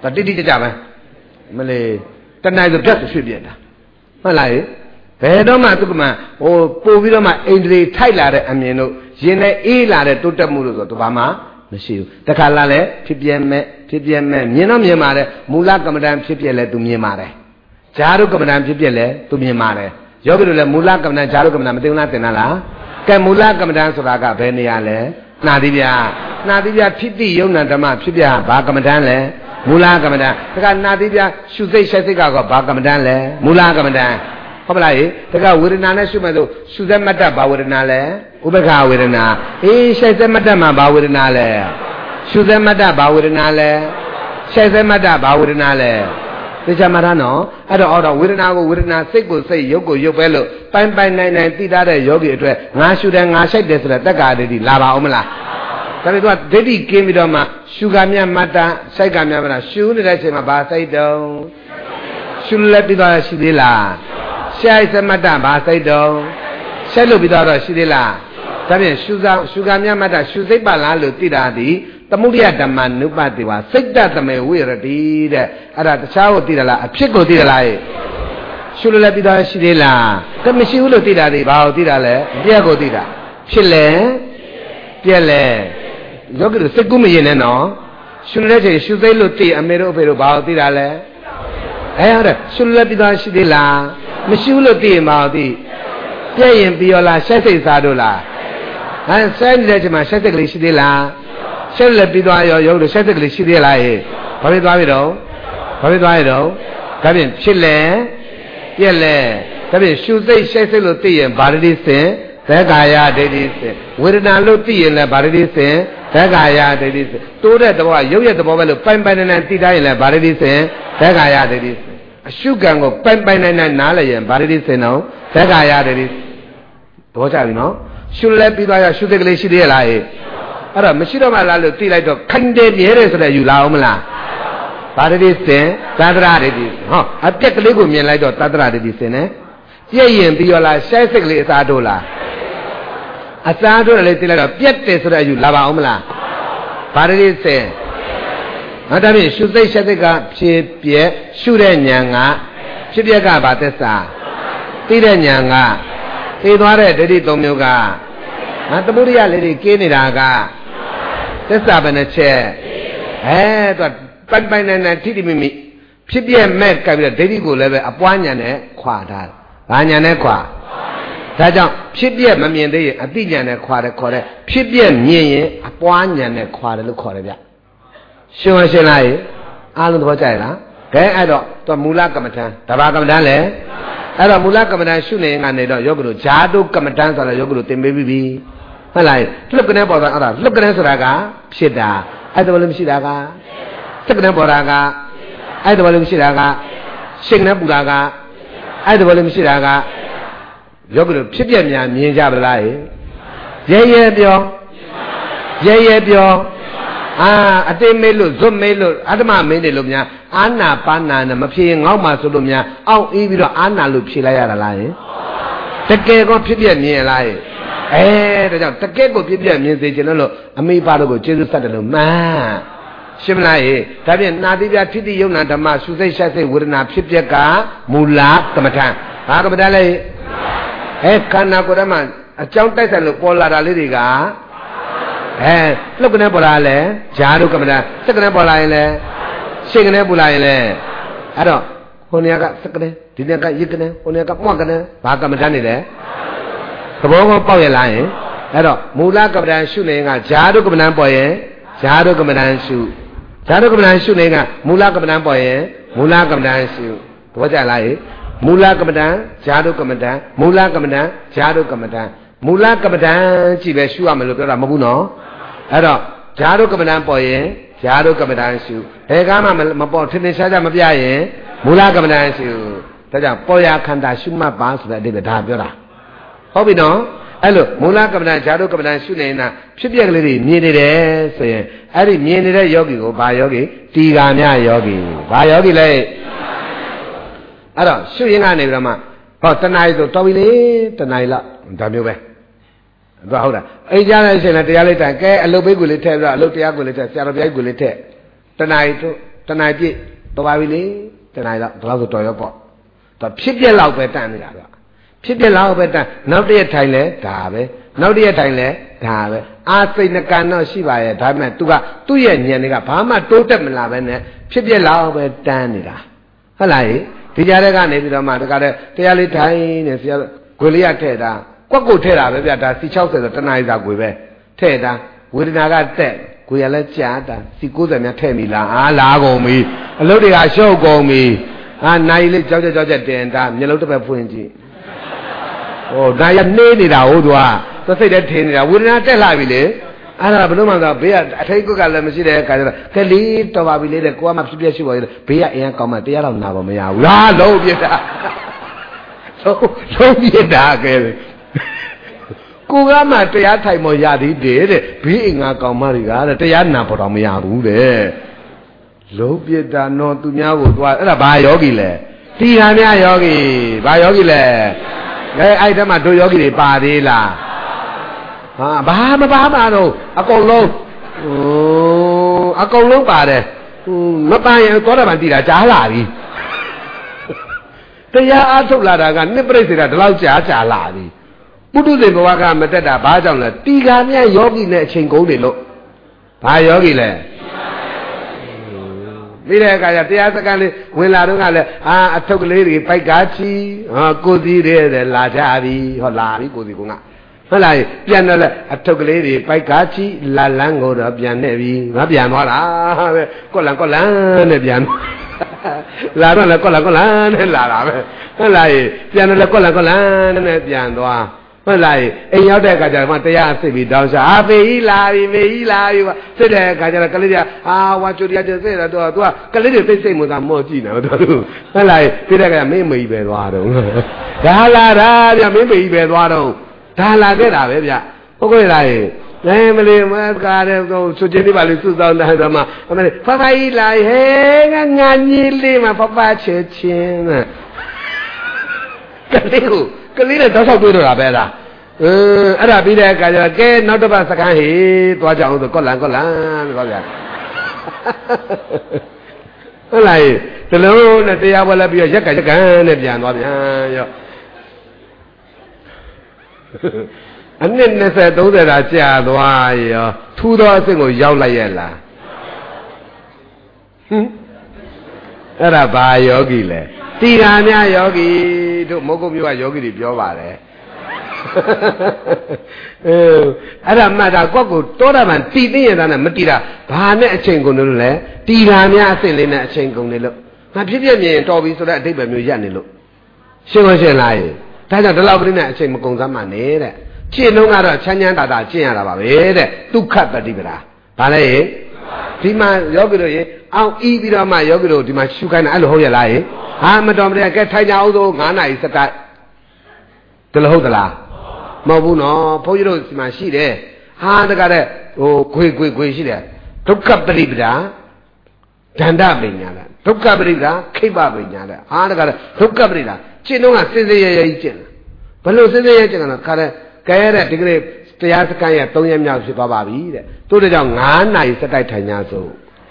ဒါတိတိကျကျပဲမလေးတဏှာဆိုပြတ်ဆွေးပြက်တာဟုတ်လားဘယ်တော့မှသူကမှဟိုပို့ပြီးတော့မှအိန္ဒြေထိုက်လာတဲ့အမြင်တို့ရင်နဲ့အေးလာတဲ့တိုးတက်မှုလို့ဆိုတော့ဘာမှမရှိဘူးတခါလာလဲဖြစ်ပြဲမဲ့ဖြစ်ပြဲမဲ့မြင်တော့မြင်ပါတယ်မူလကမ္မဋ္ဌာန်းဖြစ်ပြဲလဲသူမြင်ပါတယ်ဂျာရုကမ္မဋ္ဌာန်းဖြစ်ပြဲလဲသူမြင်ပါတယ်ယောဂီတို့လည်းမူလကမ္မဋ္ဌာန်းဂျာရုကမ္မဋ္ဌာန်းမသိဘူးလားသင်လားလားကဲမူလကမ္မဋ္ဌာန်းဆိုတာကဘယ်နေရာလဲနှာသီးပြနှာသီးပြဖြစ်တိယုံနာဓမ္မဖြစ်ပြဘာကမ္မဋ္ဌာန်းလဲမူလကမ္မဋ္ဌာန်းတခါနှာသီးပြရှုစိတ်ရှက်စိတ်ကတော့ဘာကမ္မဋ္ဌာန်းလဲမူလကမ္မဋ္ဌာန်းဟုတ်ပလားတခါဝေဒနာနဲ့ရှုမှဆိုရှုသက်မတ္တဘာဝေဒနာလဲဥပ္ပခာဝေဒနာအေးရှက်သက်မတ္တမှာဘာဝေဒနာလဲရှုသက်မတ္တဘာဝေဒနာလဲရှက်သက်မတ္တဘာဝေဒနာလဲသိချမှာနော်အဲ့တော့အော်တော့ဝေဒနာကိုဝေဒနာစိတ်ကိုစိတ်ရုပ်ကိုရုပ်ပဲလို့ပိုင်းပိုင်းနိုင်နိုင်သိထားတဲ့ယောဂီအတွက်ငါရှုတယ်ငါရှိုက်တယ်ဆိုတဲ့တက္ကာဒိဋ္ဌိလာပါအောင်မလားဒါပေမဲ့သူကဒိဋ္ဌိကင်းပြီးတော့မှရှုကမြတ်မတ္တစိုက်ကမြတ်မတ္တရှုနေတဲ့အချိန်မှာဘာစိတ်တုံးရှုလက်ပြီးတော့ရှိသေးလားရှိုက်သမတ္တဘာစိတ်တုံးရှက်လို့ပြီးတော့ရှိသေးလားဒါဖြင့်ရှုစားရှုကမြတ်မတ္တရှုစိတ်ပါလားလို့သိတာဒီသမုဒိယဓမ္မနုပတိဝါစိတ်တသမေဝိရတိတဲ့အဲ့ဒါတခြားကိုသိတယ်လားအဖြစ်ကိုသိတယ်လားရှုလို့လည်းပြီးတော့ရှိသေးလားတမရှိဘူးလို့သိတာဒီဘာကိုသိတာလဲပြက်ကိုသိတာဖြစ်လဲပြက်လဲယောဂီတို့စိတ်ကူးမရင်နဲ့နော်ရှုတဲ့ချိန်ရှုစိတ်လို့သိအမေတို့အဖေတို့ဘာကိုသိတာလဲအဲဟုတ်တယ်ရှုလို့လည်းပြီးတော့ရှိသေးလားမရှိဘူးလို့သိရင်ဘာကိုသိပြက်ရင်ပြီးရောလားဆက်စိတ်စားတို့လားဟမ်ဆဲနေတဲ့ချိန်မှာဆက်စိတ်ကလေးရှိသေးလားရှက်လက်ပြီးသွားရောရုပ်လို့ရှက်သက်ကလေးရှိသေးလားဟဲ့ဘာဖြစ်သွားပြီတော့ဘာဖြစ်သွားရတော့ဒါဖြင့်ဖြစ်လဲပြက်လဲဒါဖြင့်ရှုစိတ်ရှက်စိတ်လို့သိရင်ဗာရတိစင်သက္ကာယဒိဋ္ဌိစင်ဝေဒနာလို့သိရင်လည်းဗာရတိစင်သက္ကာယဒိဋ္ဌိစင်တိုးတဲ့သဘောကရုပ်ရဲ့သဘောပဲလို့ပိုင်ပိုင်နိုင်နိုင်သိထားရင်လည်းဗာရတိစင်သက္ကာယဒိဋ္ဌိစင်အရှုကံကိုပိုင်ပိုင်နိုင်နိုင်နားလည်ရင်ဗာရတိစင်တော့သက္ကာယဒိဋ္ဌိသဘောကျပြီနော်ရှုလဲပြီးသွားရရှုစိတ်ကလေးရှိသေးလားဟဲ့အဲ့တော့မရှိတော့မှလားလို့သိလိုက်တော့ခိုင်တယ်မြဲတယ်ဆိုတဲ့ယူလာအောင်မလားဗာရတိစင်သတ္တရဒိဋ္ဌိဟောအပြက်ကလေးကိုမြင်လိုက်တော့သတ္တရဒိဋ္ဌိစင်နဲ့ပြည့်ရင်ပြီးရောလားရှဲစိတ်ကလေးအစားတို့လားအစားတို့လည်းသိလိုက်တော့ပြက်တယ်ဆိုတဲ့ယူလာပါအောင်မလားဗာရတိစင်ဟောဒါဖြင့်ရှုစိတ်ရှက်စိတ်ကဖြစ်ပြက်ရှုတဲ့ဉာဏ်ကဖြစ်ပြက်ကဘာသစ္စာသိတဲ့ဉာဏ်ကသိသွားတဲ့ဒိဋ္ဌိသုံးမျိုးကငါသမုဒိယလေးတွေကင်းနေတာကသစ္စာဘယ်နှချက်အဲသူကပိုင်ပိုင်နိုင်နိုင်ထိတိမိမိဖြစ်ပြမဲ့ကပ်ပြီးတော့ဒိဋ္ဌိကိုလည်းပဲအပွားညာနဲ့ခွာထားတယ်။ဘာညာနဲ့ခွာဒါကြောင့်ဖြစ်ပြမမြင်သေးရင်အတိညာနဲ့ခွာတယ်ခေါ်တယ်ဖြစ်ပြမြင်ရင်အပွားညာနဲ့ခွာတယ်လို့ခေါ်တယ်ဗျ။ရှင်းမရှင်းလားအားလုံးသဘောကျရလား။ကဲအဲ့တော့သူမူလကမ္မထံတဘာကမ္မထံလဲအဲ့တော့မူလကမ္မထံရှုနေရင်ကနေတော့ယောဂတို့ဂျာတုကမ္မထံဆိုတော့ယောဂတို့သင်ပေးပြီးပြီဟုတ်လားလှုပ်ကနေပေါ်တာအဲ့ဒါလှုပ်ကနေဆိုတာကဖြစ်တာအဲ့ဒါလည်းမရှိတာကစက်ကနေပေါ်တာကအဲ့ဒါလည်းမရှိတာကရှင်းကနေပူတာကအဲ့ဒါလည်းမရှိတာကယောဂတို့ဖြစ်ပြများမြင်ကြပါလားရဲရဲပြောရဲရဲပြောအာအတိမေးလို့ဇွတ်မေးလို့အတ္တမမင်းတွေလို့များအာနာပါနာနဲ့မဖြေရင်ငေါ့မှာဆိုလို့များအောက်အေးပြီးတော့အာနာလို့ဖြေလိုက်ရတာလားတကယ်ကောဖြစ်ပြမြင်လားအဲဒါကြောင့်တကယ်ကိုဖြစ်ပြမြင်စေချင်လို့အမိဘတို့ကိုကျေးဇူးဆက်တယ်လို့မှန်ရှင်းမလားဒါဖြင့်နာတိပြဖြစ်တိယုံနာဓမ္မရှုစိတ်ရှက်စိတ်ဝေဒနာဖြစ်ပြကမူလကမ္မထံဘာကမ္မထံလဲအဲခန္ဓာကိုယ်ထဲမှာအကြောင်းတိုက်ဆိုင်လို့ပေါ်လာတာလေးတွေကအဲလှုပ်ကနေပေါ်လာလဲဂျာတို့ကမ္မထံစက်ကနေပေါ်လာရင်လဲရှင်းကနေပူလာရင်လဲအဲ့တော့ဟိုနေရာကစက်ကနေဒီနေရာကရစ်ကနေဟိုနေရာကပွားကနေဘာကမ္မထံနေလဲသဘောကောပေါက်ရလားရင်အဲ့တော့မူလကမ္မဋ္ဌာန်းရှုနေကဂျာတို့ကမ္မဋ္ဌာန်းပေါ်ရင်ဂျာတို့ကမ္မဋ္ဌာန်းရှုဂျာတို့ကမ္မဋ္ဌာန်းရှုနေကမူလကမ္မဋ္ဌာန်းပေါ်ရင်မူလကမ္မဋ္ဌာန်းရှုသဘောကျလားဟင်မူလကမ္မဋ္ဌာန်းဂျာတို့ကမ္မဋ္ဌာန်းမူလကမ္မဋ္ဌာန်းဂျာတို့ကမ္မဋ္ဌာန်းမူလကမ္မဋ္ဌာန်းကြည့်ပဲရှုရမယ်လို့ပြောတာမဟုတ်ဘူးနော်အဲ့တော့ဂျာတို့ကမ္မဋ္ဌာန်းပေါ်ရင်ဂျာတို့ကမ္မဋ္ဌာန်းရှုဘယ်ကားမှမပေါ်ထင်ထင်ရှားရှားမပြရင်မူလကမ္မဋ္ဌာန်းရှုဒါကြောင့်ပေါ်ရခန္ဓာရှုမှတ်ပါဆိုတဲ့အဓိပ္ပာယ်ဒါပြောတာဟုတ်ပြီနော်အဲ့လိုမူလကမ္မဋ္ဌာန်းဂျာတုကမ္မဋ္ဌာန်းရှုနေတာဖြစ်ပြက်ကလေးတွေမြင်နေတယ်ဆိုရင်အဲ့ဒီမြင်နေတဲ့ယောဂီကိုဘာယောဂီတီဃာမြယောဂီဘာယောဂီလဲအဲ့တော့ရှုရင်ကနေပြီးတော့မှဟောတဏှာဆိုတော်ပြီလေတဏှာလောက်ဒါမျိုးပဲသူဟုတ်လားအိမ်ကြတဲ့အချိန်လည်းတရားလေးတိုင်ကဲအလုပ်ပေးကိုလေးထည့်ပြီးတော့အလုပ်တရားကိုလေးထည့်ဆရာတော်ဘုရားကိုလေးထည့်တဏှာတို့တနိုင်ပြည့်တော်ပါပြီလေတနိုင်တော့ဒီလောက်ဆိုတော်ရောပေါ့တော့ဖြစ်ပြက်လောက်ပဲတန်နေတာကဖြစ်ပြက်လောက်ပဲတန်နောက်တရက်ထိုင်လဲဒါပဲနောက်တရက်ထိုင်လဲဒါပဲအာစိတ်နှကန်တော့ရှိပါရဲ့ဒါပေမဲ့ तू ကသူ့ရဲ့ဉာဏ်တွေကဘာမှတိုးတက်မလာပဲနဲ့ဖြစ်ပြက်လောက်ပဲတန်းနေတာဟုတ်လားဒီကြားထဲကနေပြီးတော့မှတခါတည်းတရားလေးထိုင်နေဆရာကိုလေးရထည့်တာကွက်ကိုထည့်တာပဲဗျဒါစီ၆၀ဆိုတနားရီစာကိုပဲထည့်တာဝေဒနာကတက်ကိုရလည်းကြားတာစီ၉၀များထည့်မိလားအာလာကုန်ပြီအလုပ်တွေကရှုပ်ကုန်ပြီအာနိုင်လေးကြောက်ကြောက်ကြောက်တင်တာမျက်လုံးတစ်ပတ်ဖွင့်ကြည့်ဟိုဒါရနှေးနေတာဟုတ်သူကသစိတ်တည်းထင်းနေတာဝေဒနာတက်လာပြီလေအဲ့ဒါဘယ်လိုမှမဆိုဘေးကအထိတ်ကွက်ကလည်းမရှိတဲ့အခါကျတော့ကလေးတော်ပါပြီလေတဲ့ကိုကမှဖြစ်ပြရှိပါလေဘေးကအရင်ကောင်းမှတရားတော့နာပါမရဘူးလားလုံးပြတာလုံးလုံးပြတာကဲကိုကမှတရားထိုင်မရသေးတယ်တဲ့ဘေးအင်္ဂါကောင်းမတွေကတဲ့တရားနာဖို့တော့မရဘူးတဲ့လုံးပြတာနော်သူများကိုသွားအဲ့ဒါဘာယောဂီလဲတိဟာများယောဂီဘာယောဂီလဲအဲအဲ့တည်းမှာတို့ယောဂီတွေပါသေးလားဟာဘာမပါမှာတော့အကုန်လုံးဟိုအကုန်လုံးပါတယ်ဟိုမပန်းရင်သောတာပန်တည်တာကြားလာပြီတရားအားထုတ်လာတာကနှစ်ပြိစေတာဒီလောက်ကြားကြားလာပြီပုထုဇဉ်ဘဝကမတက်တာဘာကြောင့်လဲတီဃာမြတ်ယောဂီနဲ့အချိန်ကုန်တယ်လို့ဘာယောဂီလဲပြီးတဲ့အခါကျတရားစခန်းလေးဝင်လာတော့ကလည်းအာအထုပ်ကလေးတွေပိုက်ကားချီဟာကိုစီတဲ့လာကြပြီဟောလာပြီကိုစီကဟုတ်လားပြန်တော့လေအထုပ်ကလေးတွေပိုက်ကားချီလာလန်းကိုတော့ပြန်နေပြီငါပြန်သွားတာပဲကွက်လန်ကွက်လန်နဲ့ပြန်လာတော့လေကွက်လန်ကွက်လန်နဲ့လာတာပဲဟုတ်လားပြန်တော့လေကွက်လန်ကွက်လန်နဲ့ပြန်သွားဟုတ်လားအိမ်ရောက်တဲ့အခါကျတော့တရားစိတ်ပြီးတောင်းစားအာဖေကြီးလာပြီမေကြီးလာပြီစစ်တဲ့အခါကျတော့ကလေးတွေကအာဝါချူတရားကျစိတ်တော့သူကကလေးတွေသိစိတ်မှသာမော့ကြည့်နေတော့သူဟုတ်လားပြီးတဲ့အခါကျမင်းမေကြီးပဲသွားတော့ဒါလာတာဗျမင်းမေကြီးပဲသွားတော့ဒါလာခဲ့တာပဲဗျဟုတ်ကဲ့လားလဲမလေးမကားတဲ့ဟိုဆိုချင်ပြပါလိစုဆောင်တဲ့တော့မှအမေဖဖကြီးလာဟဲငါငါကြီးလေးမှာဖဖချေချင်းကလေးကိုကလေးနဲ့တောက်ဆောက်တွေ့တော့တာပဲလားအင်းအဲ့ဒါပြီးတဲ့အခါကျတော့ကဲနောက်တစ်ပတ်စကန်းဟေးသွားကြအောင်ဆိုကော့လန်ကော့လန်သွားကြဟုတ်လားဒီလိုနဲ့တရားပွဲလဲပြီးတော့ရက်ကရက်ကန်နဲ့ပြန်သွားပြန်ရောအနှစ်၂၀ ၃၀တာကြာသွားရောထူးသောအဆင့်ကိုရောက်လိုက်ရဲ့လားဟင်အဲ့ဒါဘာယောဂီလဲတိဃာများယောဂီတို့မုတ်ကုတ်မျိုးကယောဂီတွေပြောပါတယ်အဲအဲ့ဒါမှတ်တာကွက်ကိုတောတာပန်တည်သိရင်သားနဲ့မတည်တာဘာနဲ့အချိန်ကုန်လို့လဲတိဃာများအဆင့်လေးနဲ့အချိန်ကုန်နေလို့ငါဖြစ်ဖြစ်မြင်တော်ပြီဆိုတဲ့အဓိပ္ပာယ်မျိုးရက်နေလို့ရှင်းမရှင်းလားဒါကြောင့်ဒီလောက်ပြိနဲ့အချိန်မကုန်စမ်းမှနေတဲ့ကျင့်လုံးကတော့ချမ်းချမ်းသာသာကျင့်ရတာပါပဲတဲ့ဒုက္ခပฏิပဒါဘာလဲဒီမှာယောဂီတို့ရေအောင်ဤပြီးတော့မှယောဂီတို့ဒီမှာရှုခိုင်းတာအဲ့လိုဟုတ်ရလားရေဟာမတော်မတဲ့ကဲထိုင်ကြအောင်ဆို၅နာရီစတိုက်ဒီလိုဟုတ်သလားမဟုတ်ဘူးနော်ဘုန်းကြီးတို့ဒီမှာရှိတယ်ဟာတကားတဲ့ဟိုခွေခွေခွေရှိတယ်ဒုက္ခပฏิပဒါဒန္တပညာလားဒုက္ခပฏิပဒါခိဗ္ဗပညာလားဟာတကားတဲ့ဒုက္ခပฏิပဒါကျင့်တော့ကစင်စရရကြီးကျင့်ဘလို့စင်စရရကျင့်ကတော့ခါတဲ့ကဲတဲ့ဒီကနေ့တရားစခန်းရ၃ရက်မြောက်ဖြစ်သွားပါပြီတဲ့တို့တို့ကြောင့်၅နာရီစတိုက်ထိုင်ကြစို့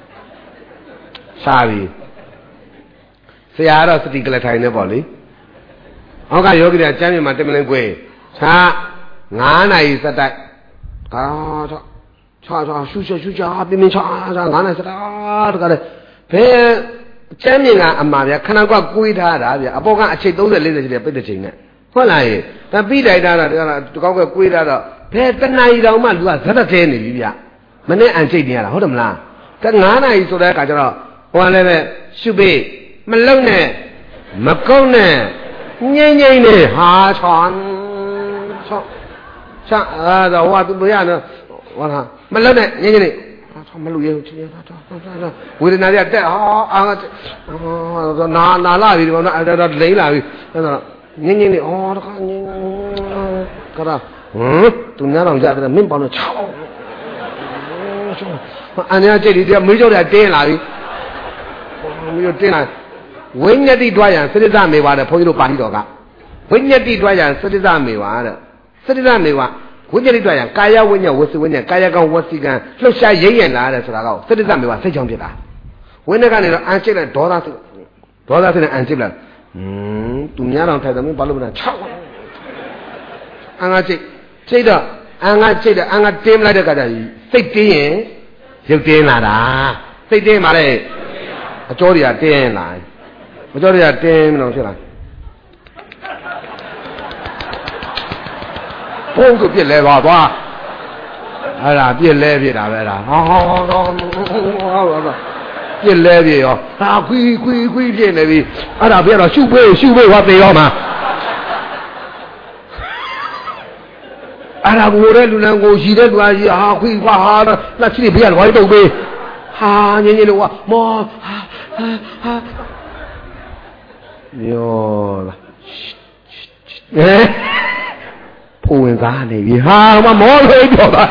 စားပြီဆရာတော့စတိကလေးထိုင်နေပေါ့လေဟောကယောဂီတွေကကျမ်းမြေမှာတင်မလင်းကွေးသာ၅နာရီစတိုက်ကာတော့ချာချာရှူရှူရှူချာပြင်းပြင်းချာချာ၅နာရီစတိုက်တကားလေဘယ်ကျမ်းမြေကအမှားဗျခဏကွက်ကွေးထားတာဗျအပေါ်ကအချိန်၃၀ ၄၀ရှိတယ်ပိတ်တဲ့ချိန်နဲ့ဟုတ်လားရေဒါပြီးတိုက်တာတော့ဒီကောက်ကကွေးတာတော့ဘယ်တနာရီတောင်မှလူကဇက်တက်သေးနေပြီဗျမနဲ့အန်ချိတ်နေရတာဟုတ်တယ်မလားဒါ၅နာရီဆိုတဲ့အခါကျတော့ဟိုကလည်းပဲရှုပေးမလုံနဲ့မကုန်းနဲ့ငိမ့်ငိမ့်နဲ့ဟာချောင်းချောင်းချာအာတော့ဟိုကသူမရနော်ဟောလားမလုံနဲ့ငိမ့်ငိမ့်နဲ့ဟာမလူရဲချင်းချင်းဝေဒနာတွေတက်ဟာအာနာနာလာပြီဒီကောင်တော့လိမ့်လာပြီအဲ့တော့ငင်းငင်းလေးအော်တခါငင်းကရာဟမ်သူများတော်ကြတယ်မင်းပေါင်းတော့ချောင်းအန်ရကြိတ်ဒီမေးကြောတဲ့တင်းလာပြီမေးကြောတင်းလာဝိညာတိတွားရန်စရိသမေဝါတဲ့ဘုန်းကြီးတို့ပါဠိတော်ကဝိညာတိတွားရန်စရိသမေဝါတဲ့စရိသမေဝါဝိညာတိတွားရန်ကာယဝိညာဝစီဝိညာကာယကံဝစီကံလှုပ်ရှားရိမ့်ရလာတဲ့ဆိုတာကစရိသမေဝါစိတ်ချောင်းဖြစ်တာဝိနည်းကနေတော့အန်ချစ်လိုက်ဒေါသဆိုဒေါသဆိုနဲ့အန်ချစ်လိုက်ဟွန်းသူများတော်ထိုင်တယ်မင်းဘာလို့မလဲ၆အန်ကချစ်ချိတ်တော့အန်ကချိတ်တော့အန်ကတင်းလိုက်တဲ့ခါကျစိတ်တင်းရင်ရုပ်တင်းလာတာစိတ်တင်းပါလေအကျော်တွေကတင်းလာအကျော်တွေကတင်းမလို့ဖြစ်လာဘုံဆိုပြစ်လဲပါသွားအဲ့ဒါပြစ်လဲပြစ်တာပဲအဲ့ဒါဟောဟောဟောဟောပြစ်လဲပြစ်ရောဟာခွီးခွီးခွီးပြစ်နေပြီအဲ့ဒါပြတော့ရှုပ်ပေးရှုပ်ပေးဟောသေးရောမှာအဲ့ဒါကိုတဲ့လူလန်ကိုရှိတဲ့လူကြီးဟာခွီးခွာဟာလက်ချစ်ပြရတော့တုတ်ပေးဟာညင်းညင်းလို့ကမောဟာဟာယောလာဟဲ့ဖိုးဝင်သားနေပြီဟာမမောလို့ပြောပါ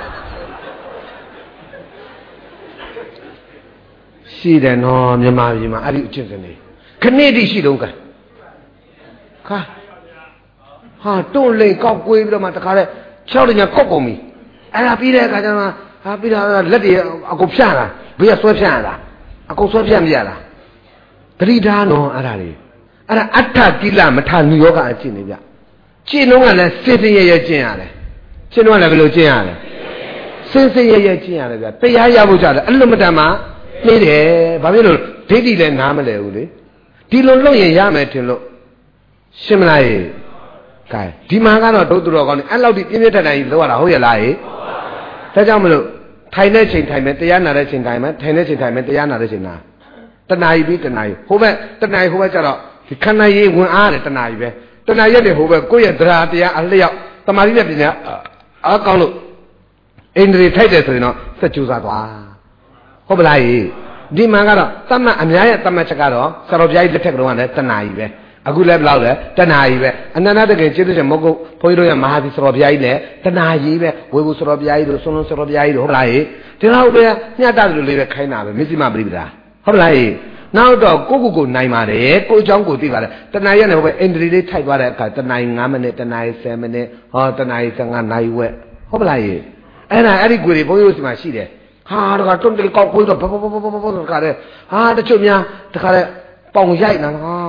ရှိတယ်နော်မြန်မာပြည်မှာအဲ့ဒီအကျင့်စနေခဏတိရှိတော့ကခါဟာတွန့်လိန်ကောက်ကွေးပြီးတော့မှတခါလဲ၆တညာကောက်ကုန်ပြီအဲ့ဒါပြီးတဲ့အခါကျတော့ဟာပြီးတော့လက်တွေအကုန်ဖြန့်လာဘေးကဆွဲဖြန့်လာအကုန်ဆွဲဖြန့်မရလားတတိထားနော်အဲ့ဒါလေအဲ့ဒါအဋ္ဌကိလမထနိယောဂအကျင့်နေဗျကျင့်တော့ကလည်းစင်စင်ရရကျင့်ရတယ်ကျင့်တော့ကလည်းဘယ်လိုကျင့်ရလဲစင်စင်ရရကျင့်ရတယ်ဗျတရားရဖို့ကြတယ်အလွတ်မတန်မှနေတယ်ဘာဖြစ်လို့ဒိဋ္ဌိလည်းနားမလဲဘူးလေဒီလိုလုပ်ရင်ရမယ်ထင်လို့ရှင်းမလားရေကဲဒီမှာကတော့ဒုသူတော်ကောင်းနေအဲ့လောက်ဒီပြင်းပြထန်ထန်ကြီးလောက်ရတာဟုတ်ရဲ့လားရေဒါကြောင့်မလို့ထိုင်တဲ့ချိန်ထိုင်မယ်တရားနာတဲ့ချိန်ထိုင်မယ်ထိုင်တဲ့ချိန်ထိုင်မယ်တရားနာတဲ့ချိန်နာတဏှာကြီးပြီးတဏှာကြီးဟိုဘက်တဏှာကြီးဟိုဘက်ကျတော့ဒီခန္ဓာကြီးဝင်အားတယ်တဏှာကြီးပဲတဏှာရက်တဲ့ဟိုဘက်ကိုယ့်ရဲ့သရာတရားအလျောက်တမာတိနဲ့ပညာအားကောင်းလို့အိန္ဒြေထိုက်တယ်ဆိုရင်တော့စက်ကြိုးစားသွားဟုတ်ပလားရေဒီမှာကတော့တမတ်အများရဲ့တမတ်ချက်ကတော့ဆရာတော်ဘုရားကြီးလက်ထက်ကတော့လည်းတဏှာကြီးပဲအခုလည်းဘယ်လောက်လဲတဏှာကြီးပဲအနန္တတကယ်ကျေးဇူးရှင်မဟုတ်ဘုန်းကြီးတို့ရဲ့မဟာသီဆရာတော်ဘုရားကြီးလည်းတဏှာကြီးပဲဝေဘူးဆရာတော်ဘုရားကြီးတို့ဆွန်လုံးဆရာတော်ဘုရားကြီးတို့ဟုတ်လားရေဒီလောက်ပဲညတ်တယ်လို့လေးပဲခိုင်းတာပဲမစ္စည်းမပရိပဒါဟုတ်လားရေနောက်တော့ကိုကိုကိုနိုင်ပါတယ်ကိုเจ้าကိုသိပါတယ်တဏှာရက်နဲ့ဟိုပဲအင်ဒရီလေးထိုက်သွားတဲ့အခါတဏှာ၅မိနစ်တဏှာဆယ်မိနစ်ဟောတဏှာ၁၅နာရီဝက်ဟုတ်ပလားရေအဲ့ဒါအဲ့ဒီကိုယ်တွေဘုန်းကြီးတို့စီမှာရှိတယ်ဟာတခါတွန်းတယ်ကောက်ကိုတော့ဘဘဘဘဘဘတခါတဲ့ဟာတချို့များတခါတဲ့ပေါင်ရိုက်နာဟာ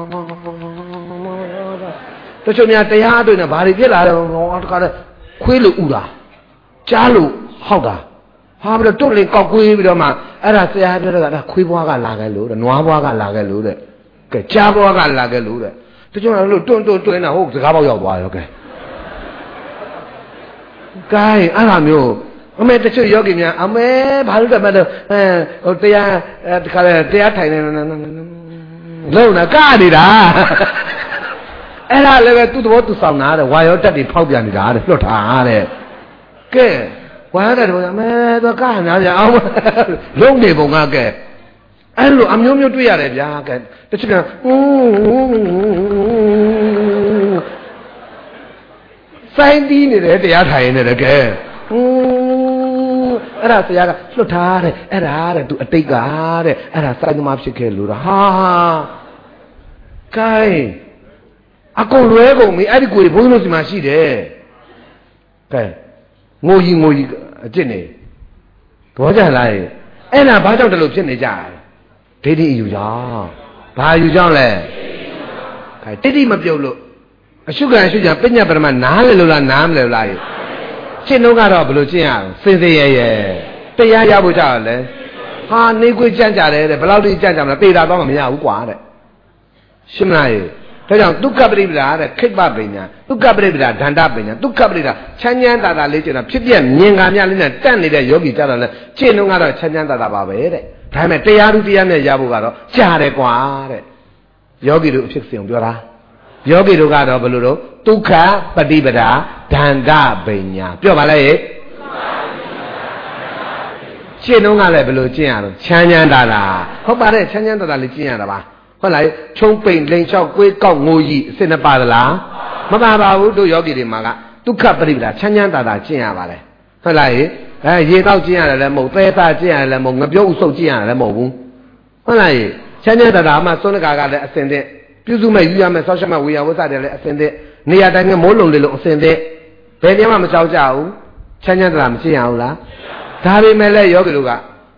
တချို့များတရားတွေ့နေဘာတွေဖြစ်လာလဲတခါတဲ့ခွေးလို့ဥတာကြားလို့ဟောက်တာဟာပြီးတော့တွန့်လင်ကောက်ကွေးပြီးတော့မှအဲ့ဒါဆရာပြောတာကခွေးဘွားကလာခဲ့လို့တဲ့နွားဘွားကလာခဲ့လို့တဲ့ကဲကြားဘွားကလာခဲ့လို့တဲ့တချို့ကလို့တွန့်တွန့်တွင်းတာဟုတ်စကားပေါက်ရောက်သွားရောကဲကဲအဲ့ဒါမျိုးအမေတချို့ယောဂီများအမေဘာလို့တတ်မှတော့အဲဟိုတရားတခါလေတရားထိုင်နေလုံးနာကနေတာအဲ့ဒါလည်းပဲသူ့သဘောသူဆောင်တာတဲ့ဝါရောတက်တွေဖောက်ပြန်နေတာတဲ့လွတ်တာတဲ့ကဲဝါရတဲ့တော့အမေတော့ကနာကြအောင်လုံးနေပုံကကဲအဲ့လိုအမျိုးမျိုးတွေ့ရတယ်ဗျာကဲတချို့ကစိုင်းတီးနေတယ်တရားထိုင်နေတယ်ကဲအဲ့ဒါဆရာကလွတ်ထားတဲ့အဲ့ဒါတဲ့သူအတိတ်ကတဲ့အဲ့ဒါစိုင်းသမားဖြစ်ခဲ့လို့ဟာကဲအကုန်လွဲကုန်ပြီအဲ့ဒီကိုယ်ဘုန်းကြီးတို့စီမှာရှိတယ်ကဲငိုကြီးငိုကြီးအကျင့်နေဘောကြလားအဲ့ဒါဘာကြောင့်တလို့ဖြစ်နေကြဒိဋ္ဌိအယူကြောင့်ဘာအယူကြောင့်လဲခိုင်ဒိဋ္ဌိမပြုတ်လို့အရှုခံအရှုခံပညာပရမနားလေလို့လားနားမလဲလားရှင်းတော့ကတော့ဘယ်လိုကျင့်ရအောင်စင်စင်ရဲရဲတရားရဖို့ကြောက်လဲဟာနေခွေကြံ့ကြတယ်တဲ့ဘယ်လောက်ထိကြံ့ကြမလဲပေတာတော့မရဘူးကွာတဲ့ရှင်းမလားရေဒါကြောင့်ဒုက္ခပရိပဒါတဲ့ခိပ္ပပညာဒုက္ခပရိပဒါဒန္တပညာဒုက္ခပရိဒါချမ်းချမ်းသာသာလေးကျင့်တာဖြစ်ပြမြင်ကများလေးနဲ့တတ်နေတဲ့ယောဂီကြတော့လဲကျင့်တော့ကတော့ချမ်းချမ်းသာသာပါပဲတဲ့ဒါပေမဲ့တရားသူတရားနဲ့ရဖို့ကတော့ကြားတယ်ကွာတဲ့ယောဂီတို့အဖြစ်စဉ်ပြောတာယောဂီတို့ကတော့ဘယ်လိုတော့ဒုက္ခပฏิပဒါဒန္တပညာပြောပါလေကျင့်တော့ကလည်းဘယ်လိုကျင့်ရတော့ချမ်းချမ်းသာသာဟုတ်ပါတယ်ချမ်းချမ်းသာသာလေးကျင့်ရတာပါဟုတ်လားချုံပိန်လိန်လျှောက်ကွေးကောက်ငိုကြီးအစ်စ်နဲ့ပါသလားမပါပါဘူးတို့ယောဂီတွေမှာကဒုက္ခပရိပဒါချမ်းချမ်းသာသာကျင့်ရပါလေဟုတ်လားအဲရေကောက်ကျင့်ရတယ်လည်းမဟုတ်သဲသားကျင့်ရတယ်လည်းမဟုတ်ငပြုတ်ဥဆုပ်ကျင့်ရတယ်လည်းမဟုတ်ဘူးဟုတ်လားချမ်းချမ်းသာသာမှစွန်းတကာကလည်းအစင်တဲ့ပြုစုမဲ့ယူရမဲ့ဆောက်ရှက်မဲ့ဝေယဝဆတယ်လည်းအစင်တဲ့နေရာတိုင်းကမိုးလုံလေးလို့အစင်တဲ့ဘယ်နေရာမှမကြောက်ကြဘူးချမ်းချမ်းသာသာမကျင့်ရဘူးလားဒါပေမဲ့လည်းယောဂီတို့က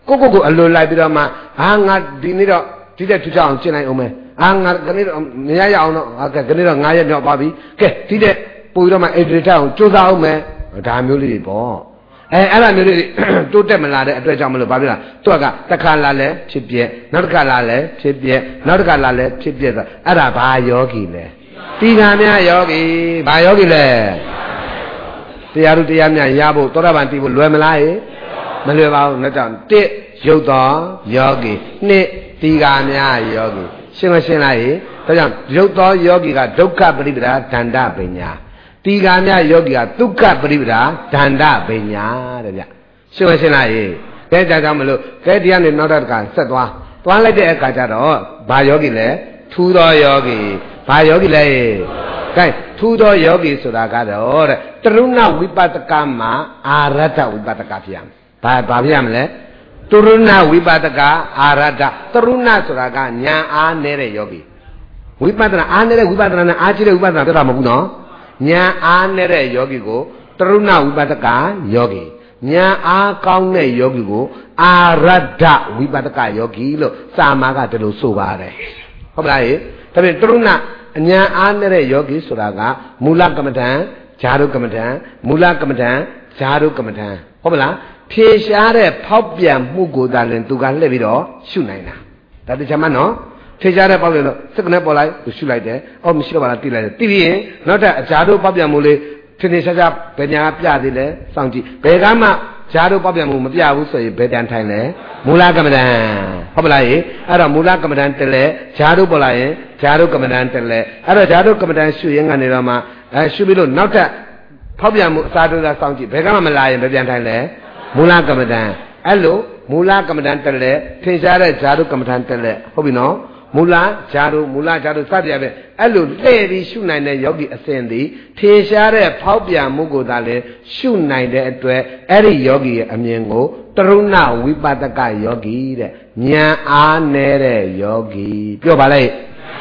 ကိုကိုကိုအလိုလိုက်ပြီးတော့မှအာငါဒီနေ့တော့ဒီတဲ့ထူကြအောင်ကျင့်လိုက်အောင်မယ်အာငါခဏတော့မရရအောင်တော့ကဲခဏတော့ငါးရက်မြောက်ပါပြီကဲဒီတဲ့ပို့ပြီးတော့မှအိတ်တွေထအောင်ကြိုးစားအောင်မယ်ဒါမျိုးလေးတွေပေါ့အဲအဲ့လိုမျိုးလေးတိုးတက်မလာတဲ့အတွက်ကြောင့်မလို့ဘာဖြစ်လဲသူကတစ်ခါလာလဲဖြစ်ပြက်နောက်တစ်ခါလာလဲဖြစ်ပြက်နောက်တစ်ခါလာလဲဖြစ်ပြက်ဆိုအဲ့ဒါဘာယောဂီလဲတိဃာများယောဂီဘာယောဂီလဲတရားတို့တရားများရဖို့သောတာပန်တည်ဖို့လွယ်မလားဟေ့မလွယ်ပါဘူးနောက်ကြောင့်တစ်ရုပ်တော်ယောဂီနှစ်တိဃာများယောဂီရှင်းမရှင်းလားဟေ့ဒါကြောင့်ရုပ်တော်ယောဂီကဒုက္ခပရိပဒါဒန္တပညာတိဃာများယောဂီကဒုက္ခပရိပဒါဒန္တပညာတဲ့ဗျရှင်းမရှင်းလားဟေ့ကဲဒါကြောင့်မလို့ကဲတရားနဲ့နောက်တစ်ခါဆက်သွားသွားလိုက်တဲ့အခါကျတော့ဘာယောဂီလဲထူတော်ယောဂီဘာယောဂီလဲကဲထူတော်ယောဂီဆိုတာကတော့တဲ့တရုဏဝိပဿကမှာအာရတ္တဝိပဿကဖြစ်ရမယ်ဘာဘာဖြစ်ရမလဲတရုဏဝိပဿကအာရတ္တတရုဏဆိုတာကဉာဏ်အားနေတဲ့ယောဂီဝိပဿနာအားနေတဲ့ဝိပဿနာနဲ့အားကြီးတဲ့ဝိပဿနာပြောတာမဟုတ်ဘူးနော်ဉာဏ်အားနေတဲ့ယောဂီကိုတရုဏဝိပဿကယောဂီဉာဏ်အားကောင်းတဲ့ယောဂီကိုအာရတ္တဝိပဿကယောဂီလို့စာမာကတလို့ဆိုပါတယ်ဟုတ်လားဟေ့ဒါပေမဲ့တရုဏအဉာဏ်အားနေတဲ့ယောဂီဆိုတာကမူလကမ္မဋ္ဌာန်းဈာတုကမ္မဋ္ဌာန်းမူလကမ္မဋ္ဌာန်းဈာတုကမ္မဋ္ဌာန်းဟုတ်မလားဖြေရှားတဲ့ဖောက်ပြန်မှုကိုသာလင်သူကလှည့်ပြီးတော့ရှုနိုင်တာဒါတခြားမှနော်ဖြေရှားတဲ့ပေါက်ပြန်တော့စက္ကနဲ့ပေါ်လိုက်သူရှုလိုက်တယ်အော်မရှိတော့ပါလားတိလိုက်တယ်တိပြီးရင်နောက်ထပ်အဈာတုပေါက်ပြန်မှုလေးထင်ထင်ရှားရှားဘယ်ညာပြသေးလဲစောင့်ကြည့်ဘယ်ကမှဈာတုပေါက်ပြန်မှုမပြဘူးဆိုရင်ဘယ်တန်ထိုင်လဲမူလကမ္မဋ္ဌာန်းဟုတ်မလားဟေ့အဲ့တော့မူလကမ္မဋ္ဌာန်းတက်လဲဈာတုပေါ်လာရင်ဈာတုကမ္မဋ္ဌာန်းတက်လဲအဲ့တော့ဈာတုကမ္မဋ္ဌာန်းရှုရင်ကနေတော့မှအဲရှုပြီးလို့နောက်ထပ်ဖောက်ပြန်မှုအစားတူသာစောင့်ကြည့်ဘယ်ကမှမလာရင်ဘယ်ပြန်ထိုင်လဲမူလကမ္မဋ္ဌာန်းအဲ့လိုမူလကမ္မဋ္ဌာန်းတက်လဲထင်ရှားတဲ့ဈာတုကမ္မဋ္ဌာန်းတက်လဲဟုတ်ပြီနော်မူလဈာတုမူလဈာတုစသည်ပဲအဲ့လိုလှည့်ပြီးရှုနိုင်တဲ့ယောဂီအစဉ်သည်ထင်ရှားတဲ့ဖောက်ပြန်မှုကိုသာလေရှုနိုင်တဲ့အတွက်အဲ့ဒီယောဂီရဲ့အမြင်ကိုတရုဏဝိပဿကယောဂီတဲ့ဉာဏ်အားနေတဲ့ယောဂီပြောပါလိုက်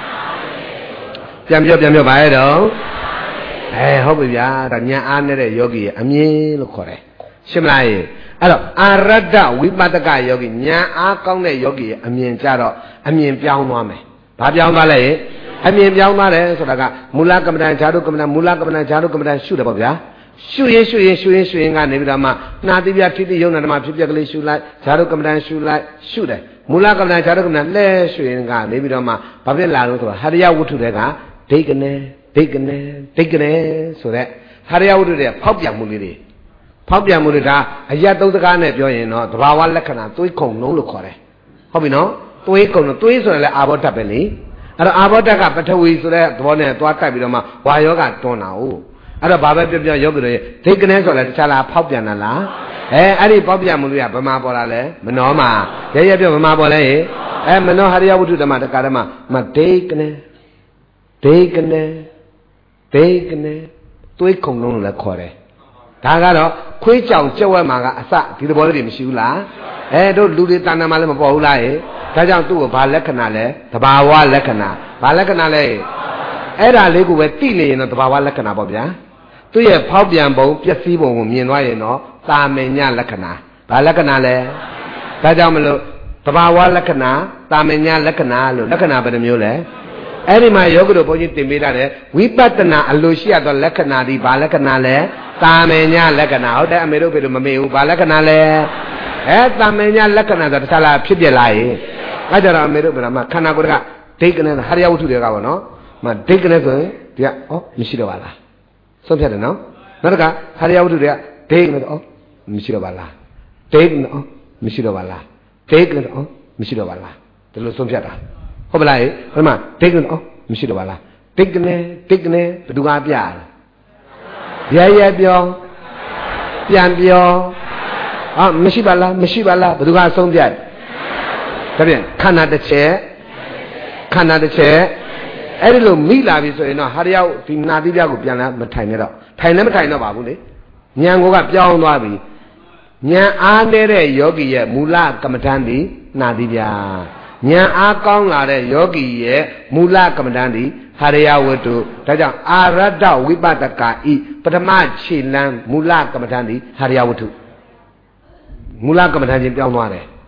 ပြန်ပြောပြန်ပြောပါရဲ့တော့အဲဟုတ်ပြီဗျာဒါဉာဏ်အားနေတဲ့ယောဂီရဲ့အမြင်လို့ခေါ်တယ်ရှင်းမလားအဲ့တော့အာရတ္တဝိပဿကယောဂီဉာဏ်အားကောင်းတဲ့ယောဂီရဲ့အမြင်ကြတော့အမြင်ပြောင်းသွားမယ်ဘာပြောင်းသွားလဲအမြင်ပြောင်းသွားတယ်ဆိုတာကမူလကမ္မဋ္ဌာန်းဈာတုကမ္မဋ္ဌာန်းမူလကမ္မဋ္ဌာန်းဈာတုကမ္မဋ္ဌာန်းရှုတယ်ပေါ့ဗျာရှုရင်ရှုရင်ရှုရင်ရှုရင်ကနေပြီးတော့မှနှာတိပြထိတိယုံနာဓမ္မဖြစ်ပြကလေးရှုလိုက်ဈာတုကမ္မဋ္ဌာန်းရှုလိုက်ရှုတယ်မူလကမ္မဋ္ဌာန်းဈာတုကမ္မဋ္ဌာန်းလဲရှုရင်ကနေပြီးတော့မှဘာဖြစ်လာလို့ဆိုတော့ဟရိယဝတ္ထုတွေကဒိတ်ကနေဒိတ်ကနေဒိတ်ကနေဆိုတဲ့ဟရိယဝတ္ထုတွေဖောက်ပြန်မှုလေးတွေဖောက်ပြန်မှုတွေဒါအရက်သုံးစကားနဲ့ပြောရင်တော့သဘာဝလက္ခဏာသွေးခုံလုံးလို့ခေါ်တယ်ဟုတ်ပြီနော်သွေးခုံလုံးသွေးဆိုရင်လည်းအာဘောဓာတ်ပဲလေအဲ့တော့အာဘောဓာတ်ကပထဝီဆိုတဲ့သဘောနဲ့သွားတိုက်ပြီးတော့မှဝါယောဂတွန်းတာဟုတ်အဲ့တော့ဘာပဲပြောပြောယောဂီတွေဒိတ်ကနေဆိုလည်းတခြားလားဖောက်ပြန်တာလားအဲအဲ့ဒီဖောက်ပြန်မှုတွေကဘယ်မှာပေါ်လာလဲမနောမှာရရပြောဘယ်မှာပေါ်လဲအဲမနောဟရိယဝတ္ထုဓမ္မတက္ကဓမ္မမဒိတ်ကနေဒိတ်ကနေဒိတ်ကနေသွေးခုံလုံးလို့လည်းခေါ်တယ်ဒါကတော့ခွေးကြောင်ကြက်ဝဲမှာကအစဒီသဘောလေးတွေမရှိဘူးလားအဲတို့လူတွေတဏ္ဍာမှာလည်းမပေါ်ဘူးလားဟဲ့ဒါကြောင့်သူ့ကိုဘာလက္ခဏာလဲသဘာဝလက္ခဏာဘာလက္ခဏာလဲအဲ့ဒါလေးကိုပဲသိနေရင်တော့သဘာဝလက္ခဏာပေါ့ဗျာသူ့ရဲ့ဖောက်ပြန်ပုံပျက်စီးပုံကိုမြင်သွားရင်တော့သာမညလက္ခဏာဘာလက္ခဏာလဲဒါကြောင့်မလို့သဘာဝလက္ခဏာသာမညလက္ခဏာလို့လက္ခဏာဘယ်နှမျိုးလဲအဲ့ဒီမှာယောဂတို့ဘုန်းကြီးသင်ပေးထားတယ်ဝိပဿနာအလိုရှိရသောလက္ခဏာဒီဘာလက္ခဏာလဲသာမညလက္ခဏာဟုတ်တယ်အမေတို့ဖေတို့မမေ့ဘူးဘာလက္ခဏာလဲအဲသာမညလက္ခဏာဆိုတခြားလားဖြစ်ပြလာရင်အဲ့ကြတော့အမေတို့ဗလာမှာခန္ဓာကိုယ်ကဒိတ်ကနေဟရိယဝတ္ထုတွေကပေါ့နော်မဒိတ်ကနေဆိုရင်ဒီကဩမရှိတော့ပါလားဆုံးဖြတ်တယ်နော်နောက်တစ်ခါဟရိယဝတ္ထုတွေကဒိတ်ကနေဩမရှိတော့ပါလားဒိတ်ကနေဩမရှိတော့ပါလားဒိတ်ကနေဩမရှိတော့ပါလားဒီလိုဆုံးဖြတ်တာဟုတ်ပါလားဟိုမှာဒိတ်ကနေဩမရှိတော့ပါလားဒိတ်ကနေဒိတ်ကနေဘယ်သူကပြရရပြောပြန်ပြောဟာမရှိပါလားမရှိပါလားဘယ်သူကဆုံးဖြတ်ဒါပြန်ခန္ဓာတစ်ချက်ခန္ဓာတစ်ချက်အဲ့ဒီလိုမိလာပြီဆိုရင်တော့ဟာရယောဒီနာတိပြကိုပြန်လာမထိုင်နဲ့တော့ထိုင်လည်းမထိုင်တော့ပါဘူးလေဉာဏ်ကိုကပြောင်းသွားပြီဉာဏ်အားနေတဲ့ယောဂီရဲ့မူလကမ္မဋ္ဌာန်းဒီနာတိပြဉာဏ်အားကောင်းလာတဲ့ယောဂီရဲ့မူလကမ္မဋ္ဌာန်းဒီဟရိယဝတ္ထုဒါကြောင့်အာရတ္တဝိပဿကဤပထမခြေလမ်းမူလကမ္မဋ္ဌာန်းဒီဟရိယဝတ္ထုမူလကမ္မဋ္ဌာန်းချင်းပြောင်းသွားတယ်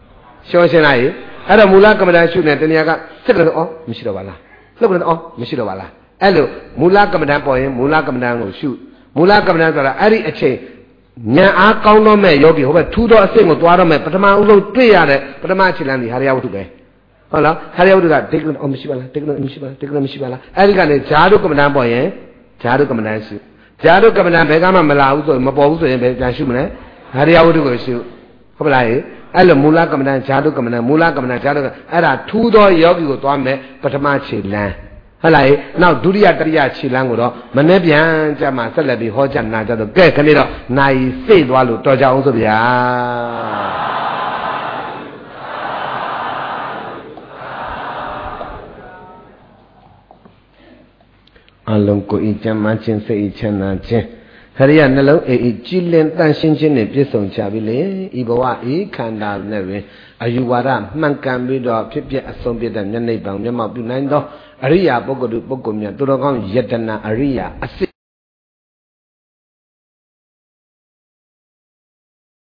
ရှောရှင်းလိုက်အဲ့တော့မူလကမ္မဋ္ဌာန်းရှုနေတနည်းကစက်ကလည်းအော်မရှိတော့ပါလားလှုပ်ကလည်းအော်မရှိတော့ပါလားအဲ့လိုမူလကမ္မဋ္ဌာန်းပေါ်ရင်မူလကမ္မဋ္ဌာန်းကိုရှုမူလကမ္မဋ္ဌာန်းဆိုတာအဲ့ဒီအချိန်ဉာဏ်အားကောင်းတော့မဲ့ယောဂီဟိုဘက်ထူးသောအဆင့်ကိုသွားတော့မဲ့ပထမဦးဆုံးတွေ့ရတဲ့ပထမခြေလမ်းဒီဟာရဝတ္ထုပဲဟုတ်လားဟာရဝတ္ထုကဒိတ်ကလည်းအော်မရှိပါလားဒိတ်ကလည်းမရှိပါလားဒိတ်ကလည်းမရှိပါလားအဲ့ဒီကနေဂျာတုကမ္မဋ္ဌာန်းပေါ်ရင်ဂျာတုကမ္မဋ္ဌာန်းရှုဂျာတုကမ္မဋ္ဌာန်းဘယ်ကမှမလာဘူးဆိုမပေါ်ဘူးဆိုရင်ဘယ်ပြန်ရှုမလဲဟာရဝတ္ထုကိုရှုဟုတ်ပါလားအဲ့လိုမူလကမ္မဋ္ဌာန်းဂျာတုကမ္မဋ္ဌာန်းမူလကမ္မဋ္ဌာန်းဂျာတုအဲ့ဒါထူးသောယောဂီကိုသွားမယ်ပထမခြေလမ်းဟုတ်လားနောက်ဒုတိယတတိယခြေလမ်းကိုတော့မနေ့ပြန်ကြမှာဆက်လက်ပြီးဟောကြားနာကြတော့ကဲခဏတော့နိုင်စိတ်သွားလို့တော်ကြအောင်ဆိုဗျာအလုံးကိုဤကျမ်းမှချင်းစိတ်ချမ်းသာခြင်းခရိယနှလုံးအေးအေးကြည်လင်တန်ရှင်းခြင်းနဲ့ပြည့်စုံကြပြီလေဤဘဝဤခန္ဓာနဲ့ပင်အယူဝါဒမှန်ကန်ပြီးတော့ဖြစ်ပြအဆုံးပြတဲ့မျက်နှိပ်ပေါင်းမျက်မှောက်ပြုနိုင်သောအရိယာပုဂ္ဂိုလ်ပုဂ္ဂိုလ်များသူတော်ကောင်းယတနာအရိယာအစစ်